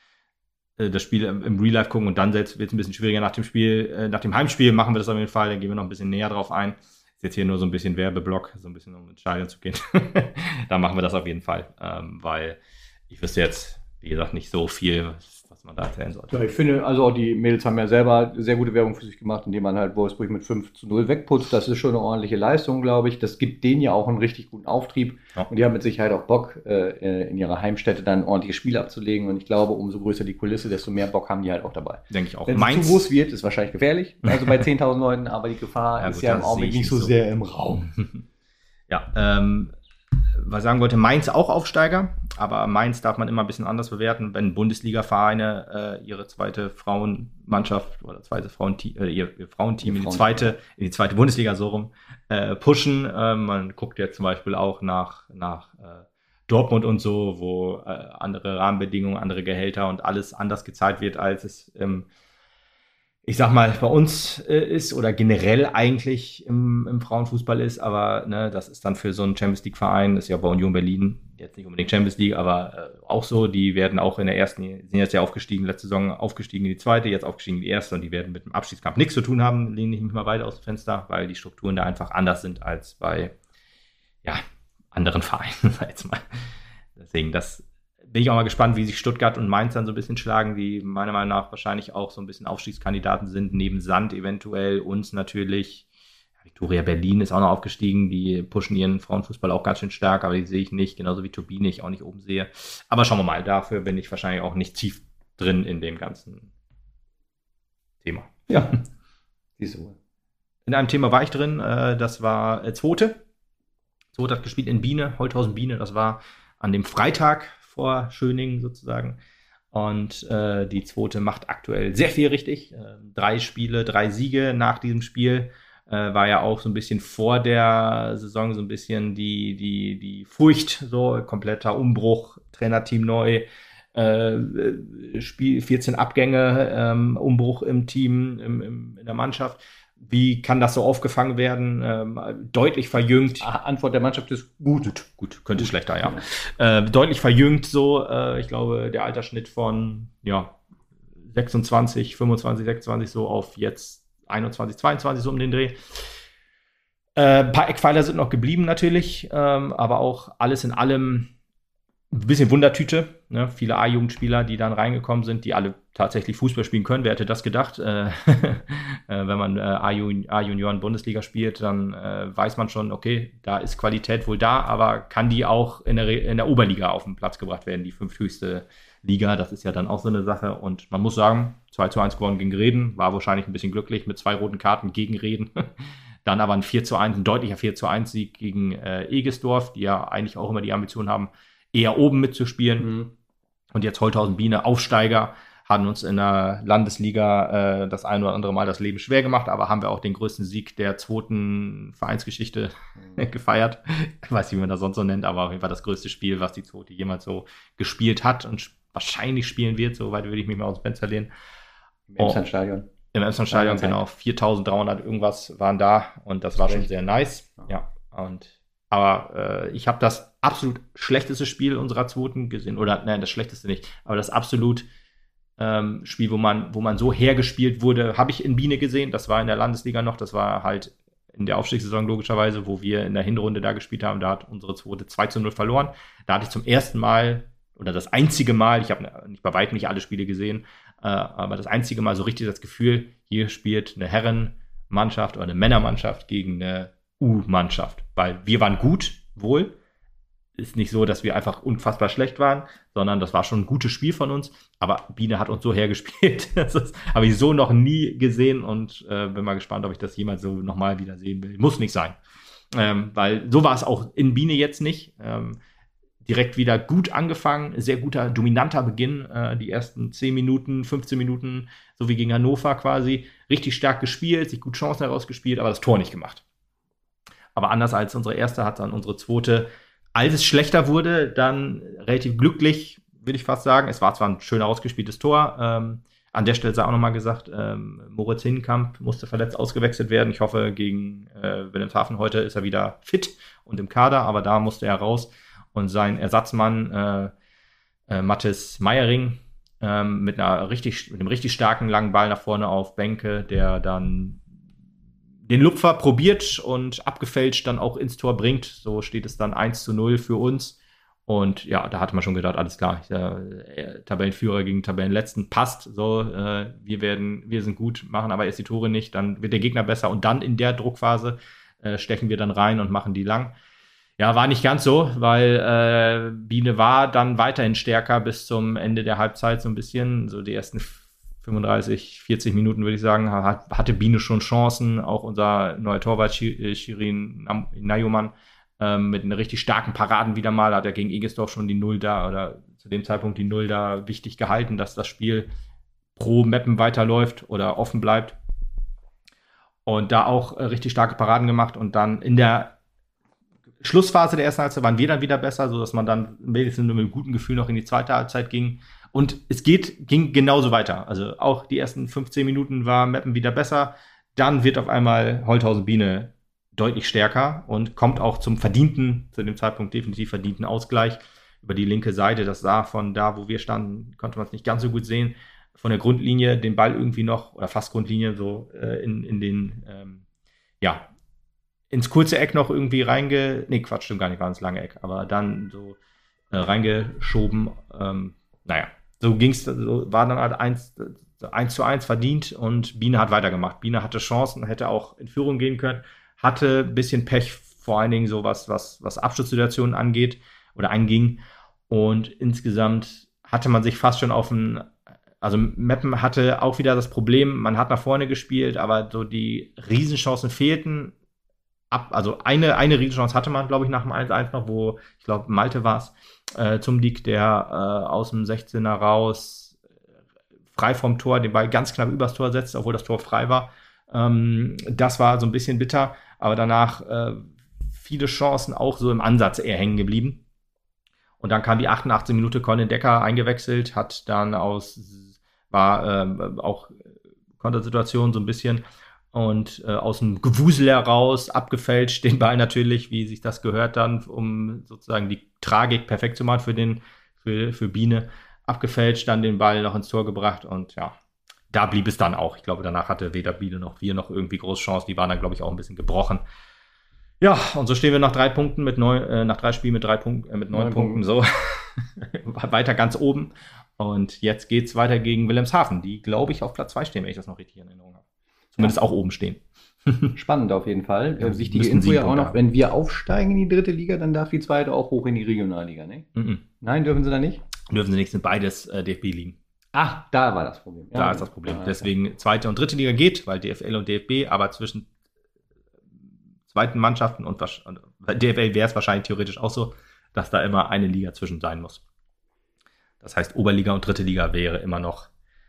das Spiel im Real Life gucken und dann selbst wird es ein bisschen schwieriger nach dem Spiel, äh, nach dem Heimspiel machen wir das auf jeden Fall, dann gehen wir noch ein bisschen näher drauf ein. Ist jetzt hier nur so ein bisschen Werbeblock, so ein bisschen um ins Stadion zu gehen. Da machen wir das auf jeden Fall, ähm, weil ich wüsste jetzt, wie gesagt, nicht so viel, was man da erzählen sollte. Ja, ich finde, also auch die Mädels haben ja selber sehr gute Werbung für sich gemacht, indem man halt Wolfsburg mit fünf zu null wegputzt. Das ist schon eine ordentliche Leistung, glaube ich. Das gibt denen ja auch einen richtig guten Auftrieb. Ja. Und die haben mit Sicherheit auch Bock, äh, in ihrer Heimstätte dann ein ordentliches Spiel abzulegen. Und ich glaube, umso größer die Kulisse, desto mehr Bock haben die halt auch dabei. Denke ich auch. Wenn es zu groß wird, ist wahrscheinlich gefährlich. Also bei zehntausend Leuten, aber die Gefahr ja, ist gut, ja im Augenblick nicht so, so sehr im Raum. Ja, ähm, was ich sagen wollte, Mainz auch Aufsteiger, aber Mainz darf man immer ein bisschen anders bewerten, wenn Bundesliga-Vereine äh, ihre zweite Frauenmannschaft oder zweite Frauenteam, äh, ihr, ihr Frauenteam in die zweite, in die zweite Bundesliga so rum äh, pushen. Äh, man guckt ja zum Beispiel auch nach, nach äh, Dortmund und so, wo äh, andere Rahmenbedingungen, andere Gehälter und alles anders gezahlt wird, als es im ich sag mal, bei uns äh, ist oder generell eigentlich im, im Frauenfußball ist, aber ne, das ist dann für so einen Champions League-Verein, das ist ja bei Union Berlin jetzt nicht unbedingt Champions League, aber äh, auch so, die werden auch in der ersten, sind jetzt ja aufgestiegen, letzte Saison aufgestiegen in die zweite, jetzt aufgestiegen in die erste und die werden mit dem Abstiegskampf nichts zu tun haben, lehne ich mich mal weiter aus dem Fenster, weil die Strukturen da einfach anders sind als bei ja, anderen Vereinen, sag ich jetzt mal. Deswegen, das bin ich auch mal gespannt, wie sich Stuttgart und Mainz dann so ein bisschen schlagen, die meiner Meinung nach wahrscheinlich auch so ein bisschen Aufstiegskandidaten sind, neben Sand eventuell, uns natürlich. Viktoria Berlin ist auch noch aufgestiegen, die pushen ihren Frauenfußball auch ganz schön stark, aber die sehe ich nicht, genauso wie Turbine ich auch nicht oben sehe. Aber schauen wir mal, dafür bin ich wahrscheinlich auch nicht tief drin in dem ganzen Thema. Ja, siehst du. In einem Thema war ich drin, das war Zwote. Zwote hat gespielt in Biene, Holthausen Biene, das war an dem Freitag vor Schöningen sozusagen. Und äh, die Zwote macht aktuell sehr viel richtig. Äh, drei Spiele, drei Siege nach diesem Spiel. Äh, war ja auch so ein bisschen vor der Saison so ein bisschen die, die, die Furcht, so kompletter Umbruch, Trainerteam neu, äh, Spiel, vierzehn Abgänge, ähm, Umbruch im Team, im, im, in der Mannschaft. Wie kann das so aufgefangen werden? Ähm, deutlich verjüngt. Antwort der Mannschaft ist gut. Gut, gut könnte gut. Schlechter, ja. ja. Äh, deutlich verjüngt so. Äh, ich glaube, der Altersschnitt von ja, sechsundzwanzig, fünfundzwanzig, sechsundzwanzig so auf jetzt einundzwanzig, zweiundzwanzig so um den Dreh. Ein äh, paar Eckpfeiler sind noch geblieben natürlich, ähm, aber auch alles in allem ein bisschen Wundertüte. Ne? Viele A-Jugendspieler, die dann reingekommen sind, die alle tatsächlich Fußball spielen können. Wer hätte das gedacht? Äh, wenn man äh, A-Junioren-Bundesliga spielt, dann äh, weiß man schon, okay, da ist Qualität wohl da, aber kann die auch in der, in der Oberliga auf den Platz gebracht werden, die fünfthöchste Liga. Das ist ja dann auch so eine Sache. Und man muss sagen, zwei zu eins gewonnen gegen Reden, war wahrscheinlich ein bisschen glücklich mit zwei roten Karten gegen Reden. Dann aber ein vier zu eins, ein deutlicher vier zu eins Sieg gegen äh, Egesdorf, die ja eigentlich auch immer die Ambition haben, eher oben mitzuspielen. Mhm. Und jetzt Holthausen Biene, Aufsteiger, haben uns in der Landesliga äh, das ein oder andere Mal das Leben schwer gemacht, aber haben wir auch den größten Sieg der zweiten Vereinsgeschichte mhm. gefeiert. Ich weiß nicht, wie man das sonst so nennt, aber auf jeden Fall das größte Spiel, was die zweite jemals so gespielt hat und wahrscheinlich spielen wird, soweit würde ich mich mal aus dem Fenster lehnen. Im Emslandstadion. Im Emslandstadion, genau. viertausenddreihundert irgendwas waren da und das war schon sehr nice. Ja, und aber äh, ich habe das absolut schlechteste Spiel unserer zweiten gesehen, oder nein, das schlechteste nicht, aber das absolut ähm, Spiel, wo man, wo man so hergespielt wurde, habe ich in Biene gesehen. Das war in der Landesliga noch, das war halt in der Aufstiegssaison logischerweise, wo wir in der Hinrunde da gespielt haben. Da hat unsere zweite zwei zu null verloren. Da hatte ich zum ersten Mal, oder das einzige Mal, ich habe nicht bei weitem nicht alle Spiele gesehen, äh, aber das einzige Mal so richtig das Gefühl, hier spielt eine Herren Mannschaft oder eine Männermannschaft gegen eine U-Mannschaft. Weil wir waren gut, wohl. Ist nicht so, dass wir einfach unfassbar schlecht waren, sondern das war schon ein gutes Spiel von uns. Aber Biene hat uns so hergespielt. Das habe ich so noch nie gesehen und äh, bin mal gespannt, ob ich das jemals so nochmal wieder sehen will. Muss nicht sein. Ähm, weil so war es auch in Biene jetzt nicht. Ähm, direkt wieder gut angefangen, sehr guter, dominanter Beginn. Äh, die ersten zehn Minuten, fünfzehn Minuten, so wie gegen Hannover quasi. Richtig stark gespielt, sich gut Chancen herausgespielt, aber das Tor nicht gemacht. Aber anders als unsere erste hat dann unsere zweite, als es schlechter wurde, dann relativ glücklich, würde ich fast sagen. Es war zwar ein schön ausgespieltes Tor. Ähm, an der Stelle sei auch nochmal gesagt, ähm, Moritz Hinkamp musste verletzt ausgewechselt werden. Ich hoffe, gegen äh, Wilhelmshaven heute ist er wieder fit und im Kader, aber da musste er raus. Und sein Ersatzmann, äh, äh, Mathis Meiering, äh, mit, einer richtig, mit einem richtig starken langen Ball nach vorne auf Benke, der dann den Lupfer probiert und abgefälscht dann auch ins Tor bringt. So steht es dann eins zu null für uns. Und ja, da hatte man schon gedacht, alles klar, der Tabellenführer gegen Tabellenletzten passt. So, äh, wir werden, wir sind gut, machen aber erst die Tore nicht, dann wird der Gegner besser. Und dann in der Druckphase äh, stechen wir dann rein und machen die lang. Ja, war nicht ganz so, weil äh, Biene war dann weiterhin stärker bis zum Ende der Halbzeit so ein bisschen. So die ersten fünfunddreißig, vierzig Minuten, würde ich sagen, hat, hatte Biene schon Chancen. Auch unser neuer Torwart, Shirin Nayoman, ähm, mit einer richtig starken Paraden wieder mal, hat er gegen Egesdorf schon die Null da, oder zu dem Zeitpunkt die Null da wichtig gehalten, dass das Spiel pro Meppen weiterläuft oder offen bleibt. Und da auch äh, richtig starke Paraden gemacht. Und dann in der Schlussphase der ersten Halbzeit waren wir dann wieder besser, sodass man dann wenigstens mit einem guten Gefühl noch in die zweite Halbzeit ging. Und es geht, ging genauso weiter. Also auch die ersten fünfzehn Minuten war Meppen wieder besser. Dann wird auf einmal Holthausen-Biene deutlich stärker und kommt auch zum verdienten, zu dem Zeitpunkt definitiv verdienten Ausgleich über die linke Seite. Das sah von da, wo wir standen, konnte man es nicht ganz so gut sehen. Von der Grundlinie den Ball irgendwie noch, oder fast Grundlinie, so äh, in, in den, ähm, ja, ins kurze Eck noch irgendwie reinge... Nee, Quatsch, stimmt gar nicht, war ins lange Eck. Aber dann so äh, reingeschoben. Ähm, naja, so ging's, so war dann halt eins zu eins verdient und Biene hat weitergemacht. Biene hatte Chancen, hätte auch in Führung gehen können, hatte ein bisschen Pech, vor allen Dingen so was, was, was Abschlusssituationen angeht oder anging. Und insgesamt hatte man sich fast schon auf ein... Also Meppen hatte auch wieder das Problem, man hat nach vorne gespielt, aber so die Riesenchancen fehlten. Ab, also eine, eine Riesenchance hatte man, glaube ich, nach dem eins eins noch, wo, ich glaube, Malte war es, äh, zum Dick, der äh, aus dem sechzehner raus äh, frei vom Tor den Ball ganz knapp übers Tor setzt, obwohl das Tor frei war. Ähm, das war so ein bisschen bitter, aber danach äh, viele Chancen auch so im Ansatz eher hängen geblieben. Und dann kam die achtundachtzigste Minute, Colin Decker eingewechselt, hat dann aus, war äh, auch Kontersituation so ein bisschen, und äh, aus dem Gewusel heraus abgefälscht, den Ball natürlich, wie sich das gehört dann, um sozusagen die Tragik perfekt zu machen für, den, für, für Biene, abgefälscht, dann den Ball noch ins Tor gebracht und ja, da blieb es dann auch. Ich glaube, danach hatte weder Biene noch wir noch irgendwie große Chance, die waren dann, glaube ich, auch ein bisschen gebrochen. Ja, und so stehen wir nach drei Punkten, mit neun, äh, nach drei Spielen mit drei Punkten, äh, mit neun, neun Punkten, Punkten, so weiter ganz oben. Und jetzt geht's weiter gegen Wilhelmshaven, die, glaube ich, auf Platz zwei stehen, wenn ich das noch richtig in Erinnerung habe. Zumindest ja. Auch oben stehen. Spannend auf jeden Fall. Ja, wichtige Info ja auch noch, haben. Wenn wir aufsteigen in die dritte Liga, dann darf die zweite auch hoch in die Regionalliga, ne? Mm-mm. Nein, dürfen sie da nicht? Dürfen sie nicht, sind beides äh, D F B-Ligen. Ach, da war das Problem. Ja, da ist das Problem. Ja, Deswegen okay. zweite und dritte Liga geht, weil D F L und D F B, aber zwischen zweiten Mannschaften und D F L wäre es wahrscheinlich theoretisch auch so, dass da immer eine Liga zwischen sein muss. Das heißt, Oberliga und dritte Liga wäre immer noch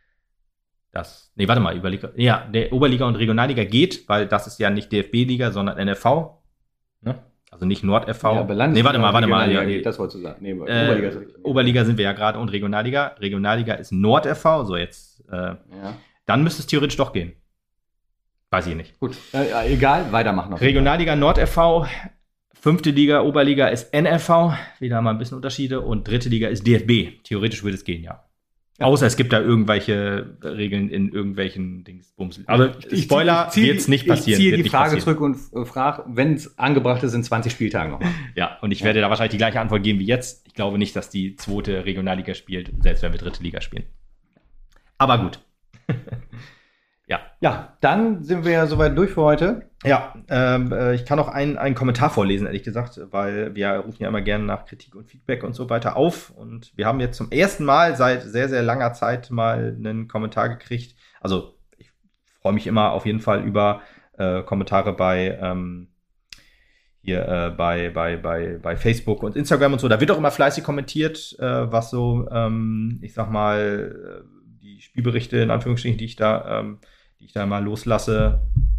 das. Nee, warte mal, Oberliga. Ja, der Oberliga und Regionalliga geht, weil das ist ja nicht D F B-Liga, sondern N F V. Ne? Also nicht Nord-F V. Ja, nee, warte mal, warte mal. Ja, nee, das wolltest du sagen. Nee, äh, Oberliga, ist Oberliga sind wir ja gerade und Regionalliga. Regionalliga ist Nord-F V, so jetzt. Äh, ja. Dann müsste es theoretisch doch gehen. Weiß ich nicht. Gut, äh, egal, weitermachen. Regionalliga Nord-F V, fünfte Liga, Oberliga ist N F V, wieder mal ein bisschen Unterschiede, und dritte Liga ist D F B. Theoretisch würde es gehen, ja. Ja. Außer es gibt da irgendwelche Regeln in irgendwelchen Dingsbums. Aber Spoiler, wird es nicht passieren. Ich ziehe die passieren. Frage zurück und frage, wenn es angebracht ist, in zwanzig Spieltagen nochmal. Ja, und ich ja. werde da wahrscheinlich die gleiche Antwort geben wie jetzt. Ich glaube nicht, dass die zweite Regionalliga spielt, selbst wenn wir dritte Liga spielen. Aber gut. Ja, Ja, dann sind wir ja soweit durch für heute. Ja, ähm, äh, ich kann auch einen, einen Kommentar vorlesen, ehrlich gesagt, weil wir rufen ja immer gerne nach Kritik und Feedback und so weiter auf. Und wir haben jetzt zum ersten Mal seit sehr, sehr langer Zeit mal einen Kommentar gekriegt. Also ich freue mich immer auf jeden Fall über äh, Kommentare bei ähm, hier äh, bei, bei, bei, bei Facebook und Instagram und so. Da wird auch immer fleißig kommentiert, äh, was so, ähm, ich sag mal, die Spielberichte in Anführungsstrichen, die ich da, ähm, die ich da mal loslasse,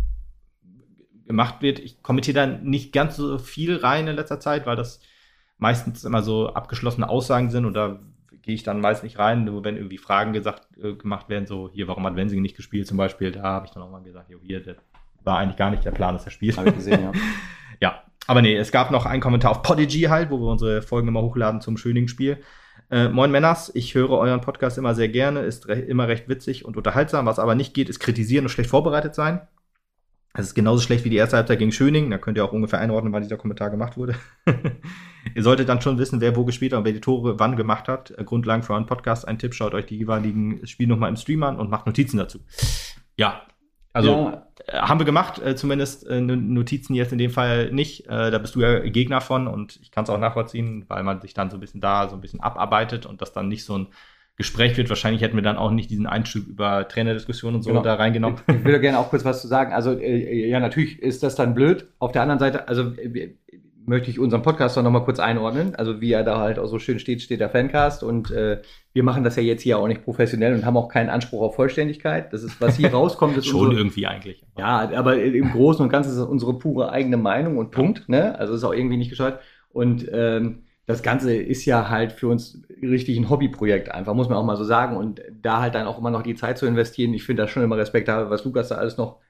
gemacht wird. Ich kommentiere da nicht ganz so viel rein in letzter Zeit, weil das meistens immer so abgeschlossene Aussagen sind und da gehe ich dann meist nicht rein, nur wenn irgendwie Fragen gesagt, äh, gemacht werden, so hier, warum hat Wensing nicht gespielt zum Beispiel, da habe ich dann auch mal gesagt, jo, hier, das war eigentlich gar nicht der Plan, dass er spielt. Habe ich gesehen, ja. Ja, aber nee, es gab noch einen Kommentar auf Podigy halt, wo wir unsere Folgen immer hochladen zum Schöning-Spiel. Äh, Moin Männers, ich höre euren Podcast immer sehr gerne, ist re- immer recht witzig und unterhaltsam, was aber nicht geht, ist kritisieren und schlecht vorbereitet sein. Es ist genauso schlecht wie die erste Halbzeit gegen Schöning. Da könnt ihr auch ungefähr einordnen, wann dieser Kommentar gemacht wurde. Ihr solltet dann schon wissen, wer wo gespielt hat und wer die Tore wann gemacht hat. Grundlagen für euren Podcast. Ein Tipp, schaut euch die jeweiligen Spiele nochmal im Stream an und macht Notizen dazu. Ja, also ja. Äh, haben wir gemacht. Äh, zumindest äh, Notizen jetzt in dem Fall nicht. Äh, da bist du ja Gegner von und ich kann es auch nachvollziehen, weil man sich dann so ein bisschen da so ein bisschen abarbeitet und das dann nicht so ein Gespräch wird. Wahrscheinlich hätten wir dann auch nicht diesen Einstieg über Trainerdiskussionen und so genau. da reingenommen. Ich, ich würde gerne auch kurz was zu sagen. Also, äh, ja, natürlich ist das dann blöd. Auf der anderen Seite, also äh, möchte ich unseren Podcast noch mal kurz einordnen. Also, wie er da halt auch so schön steht, steht der Fancast. Und äh, wir machen das ja jetzt hier auch nicht professionell und haben auch keinen Anspruch auf Vollständigkeit. Das ist, was hier rauskommt, ist schon unsere, irgendwie eigentlich. Ja, aber im Großen und Ganzen ist es unsere pure eigene Meinung und Punkt. Ne? Also, ist auch irgendwie nicht gescheut. Und ähm, das Ganze ist ja halt für uns richtig ein Hobbyprojekt einfach, muss man auch mal so sagen. Und da halt dann auch immer noch die Zeit zu investieren, ich finde das schon immer respektabel, was Lukas da alles noch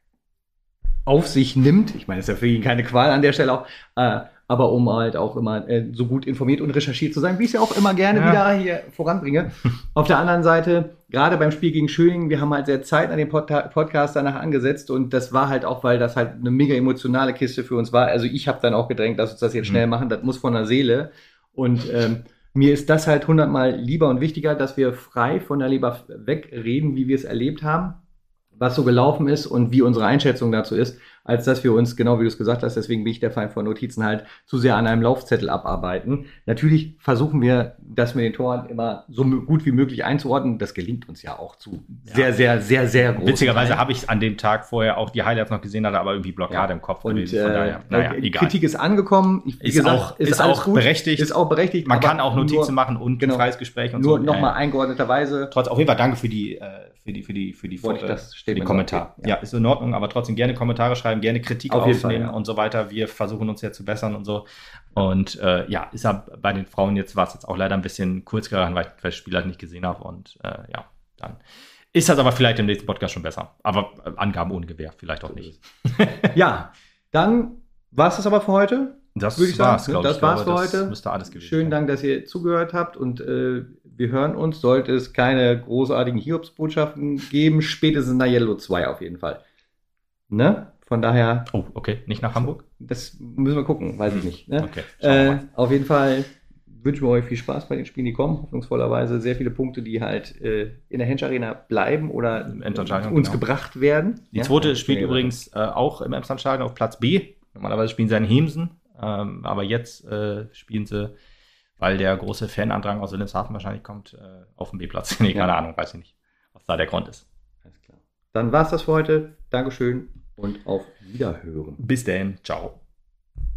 auf sich nimmt. Ich meine, es ist ja für ihn keine Qual an der Stelle auch. Äh, aber um halt auch immer äh, so gut informiert und recherchiert zu sein, wie ich es ja auch immer gerne ja. wieder hier voranbringe. Auf der anderen Seite, gerade beim Spiel gegen Schöning, wir haben halt sehr Zeit an den Pod- Podcast danach angesetzt und das war halt auch, weil das halt eine mega emotionale Kiste für uns war. Also ich habe dann auch gedrängt, dass uns das jetzt schnell machen, das muss von der Seele. Und ähm, mir ist das halt hundertmal lieber und wichtiger, dass wir frei von der Leber wegreden, wie wir es erlebt haben, was so gelaufen ist und wie unsere Einschätzung dazu ist, als dass wir uns, genau wie du es gesagt hast, deswegen bin ich der Feind von Notizen, halt zu sehr an einem Laufzettel abarbeiten. Natürlich versuchen wir, das mit den Toren immer so gut wie möglich einzuordnen. Das gelingt uns ja auch zu ja. sehr, sehr, sehr, sehr groß. Witzigerweise habe ich an dem Tag vorher auch die Highlights noch gesehen, hatte aber irgendwie Blockade ja. im Kopf. Und gewesen. Von daher, äh, naja, egal. Kritik ist angekommen. Ich, ist, gesagt, auch, ist, ist auch gut, berechtigt. Ist auch berechtigt. Man kann auch Notizen nur, machen und genau, ein freies Gespräch und nur so. Nur nochmal ja. eingeordneterweise. Trotz, auf jeden Fall danke für die, äh, für die, für die, für die, für die, für die Kommentare. Ja. ja, ist in Ordnung, aber trotzdem gerne Kommentare schreiben, gerne Kritik auf aufnehmen Fall, ja. und so weiter. Wir versuchen uns jetzt zu bessern und so. Und äh, ja, ist ja bei den Frauen jetzt, war es jetzt auch leider ein bisschen kurz geraten, weil ich das Spiel halt nicht gesehen habe. Und äh, ja, dann ist das aber vielleicht im nächsten Podcast schon besser. Aber äh, Angaben ohne Gewehr, vielleicht auch nicht. Ja, dann war es das aber für heute. Das würde ich sagen. War's, das ich. war's glaube, für heute. Müsste alles gewesen Schönen Dank, dass ihr zugehört habt und äh, wir hören uns. Sollte es keine großartigen Hiobsbotschaften geben, spätestens in der Yellow zwei auf jeden Fall. Ne? Von daher. Oh, okay. Nicht nach Hamburg? Das müssen wir gucken, weiß ich nicht. Ne? Okay. Äh, auf jeden Fall wünschen wir euch viel Spaß bei den Spielen, die kommen. Hoffnungsvollerweise sehr viele Punkte, die halt äh, in der Hensch Arena bleiben oder uns genau. gebracht werden. Die zweite ja? spielt übrigens äh, auch im Emslandstadion auf Platz B. Normalerweise spielen sie in Hemsen, ähm, aber jetzt äh, spielen sie, weil der große Fanandrang aus Wilhelmshaven wahrscheinlich kommt, äh, auf dem B-Platz. Nee, keine ja. Ahnung, weiß ich nicht, was da der Grund ist. Alles klar. Dann war's das für heute. Dankeschön und auf Wiederhören. Bis dann. Ciao.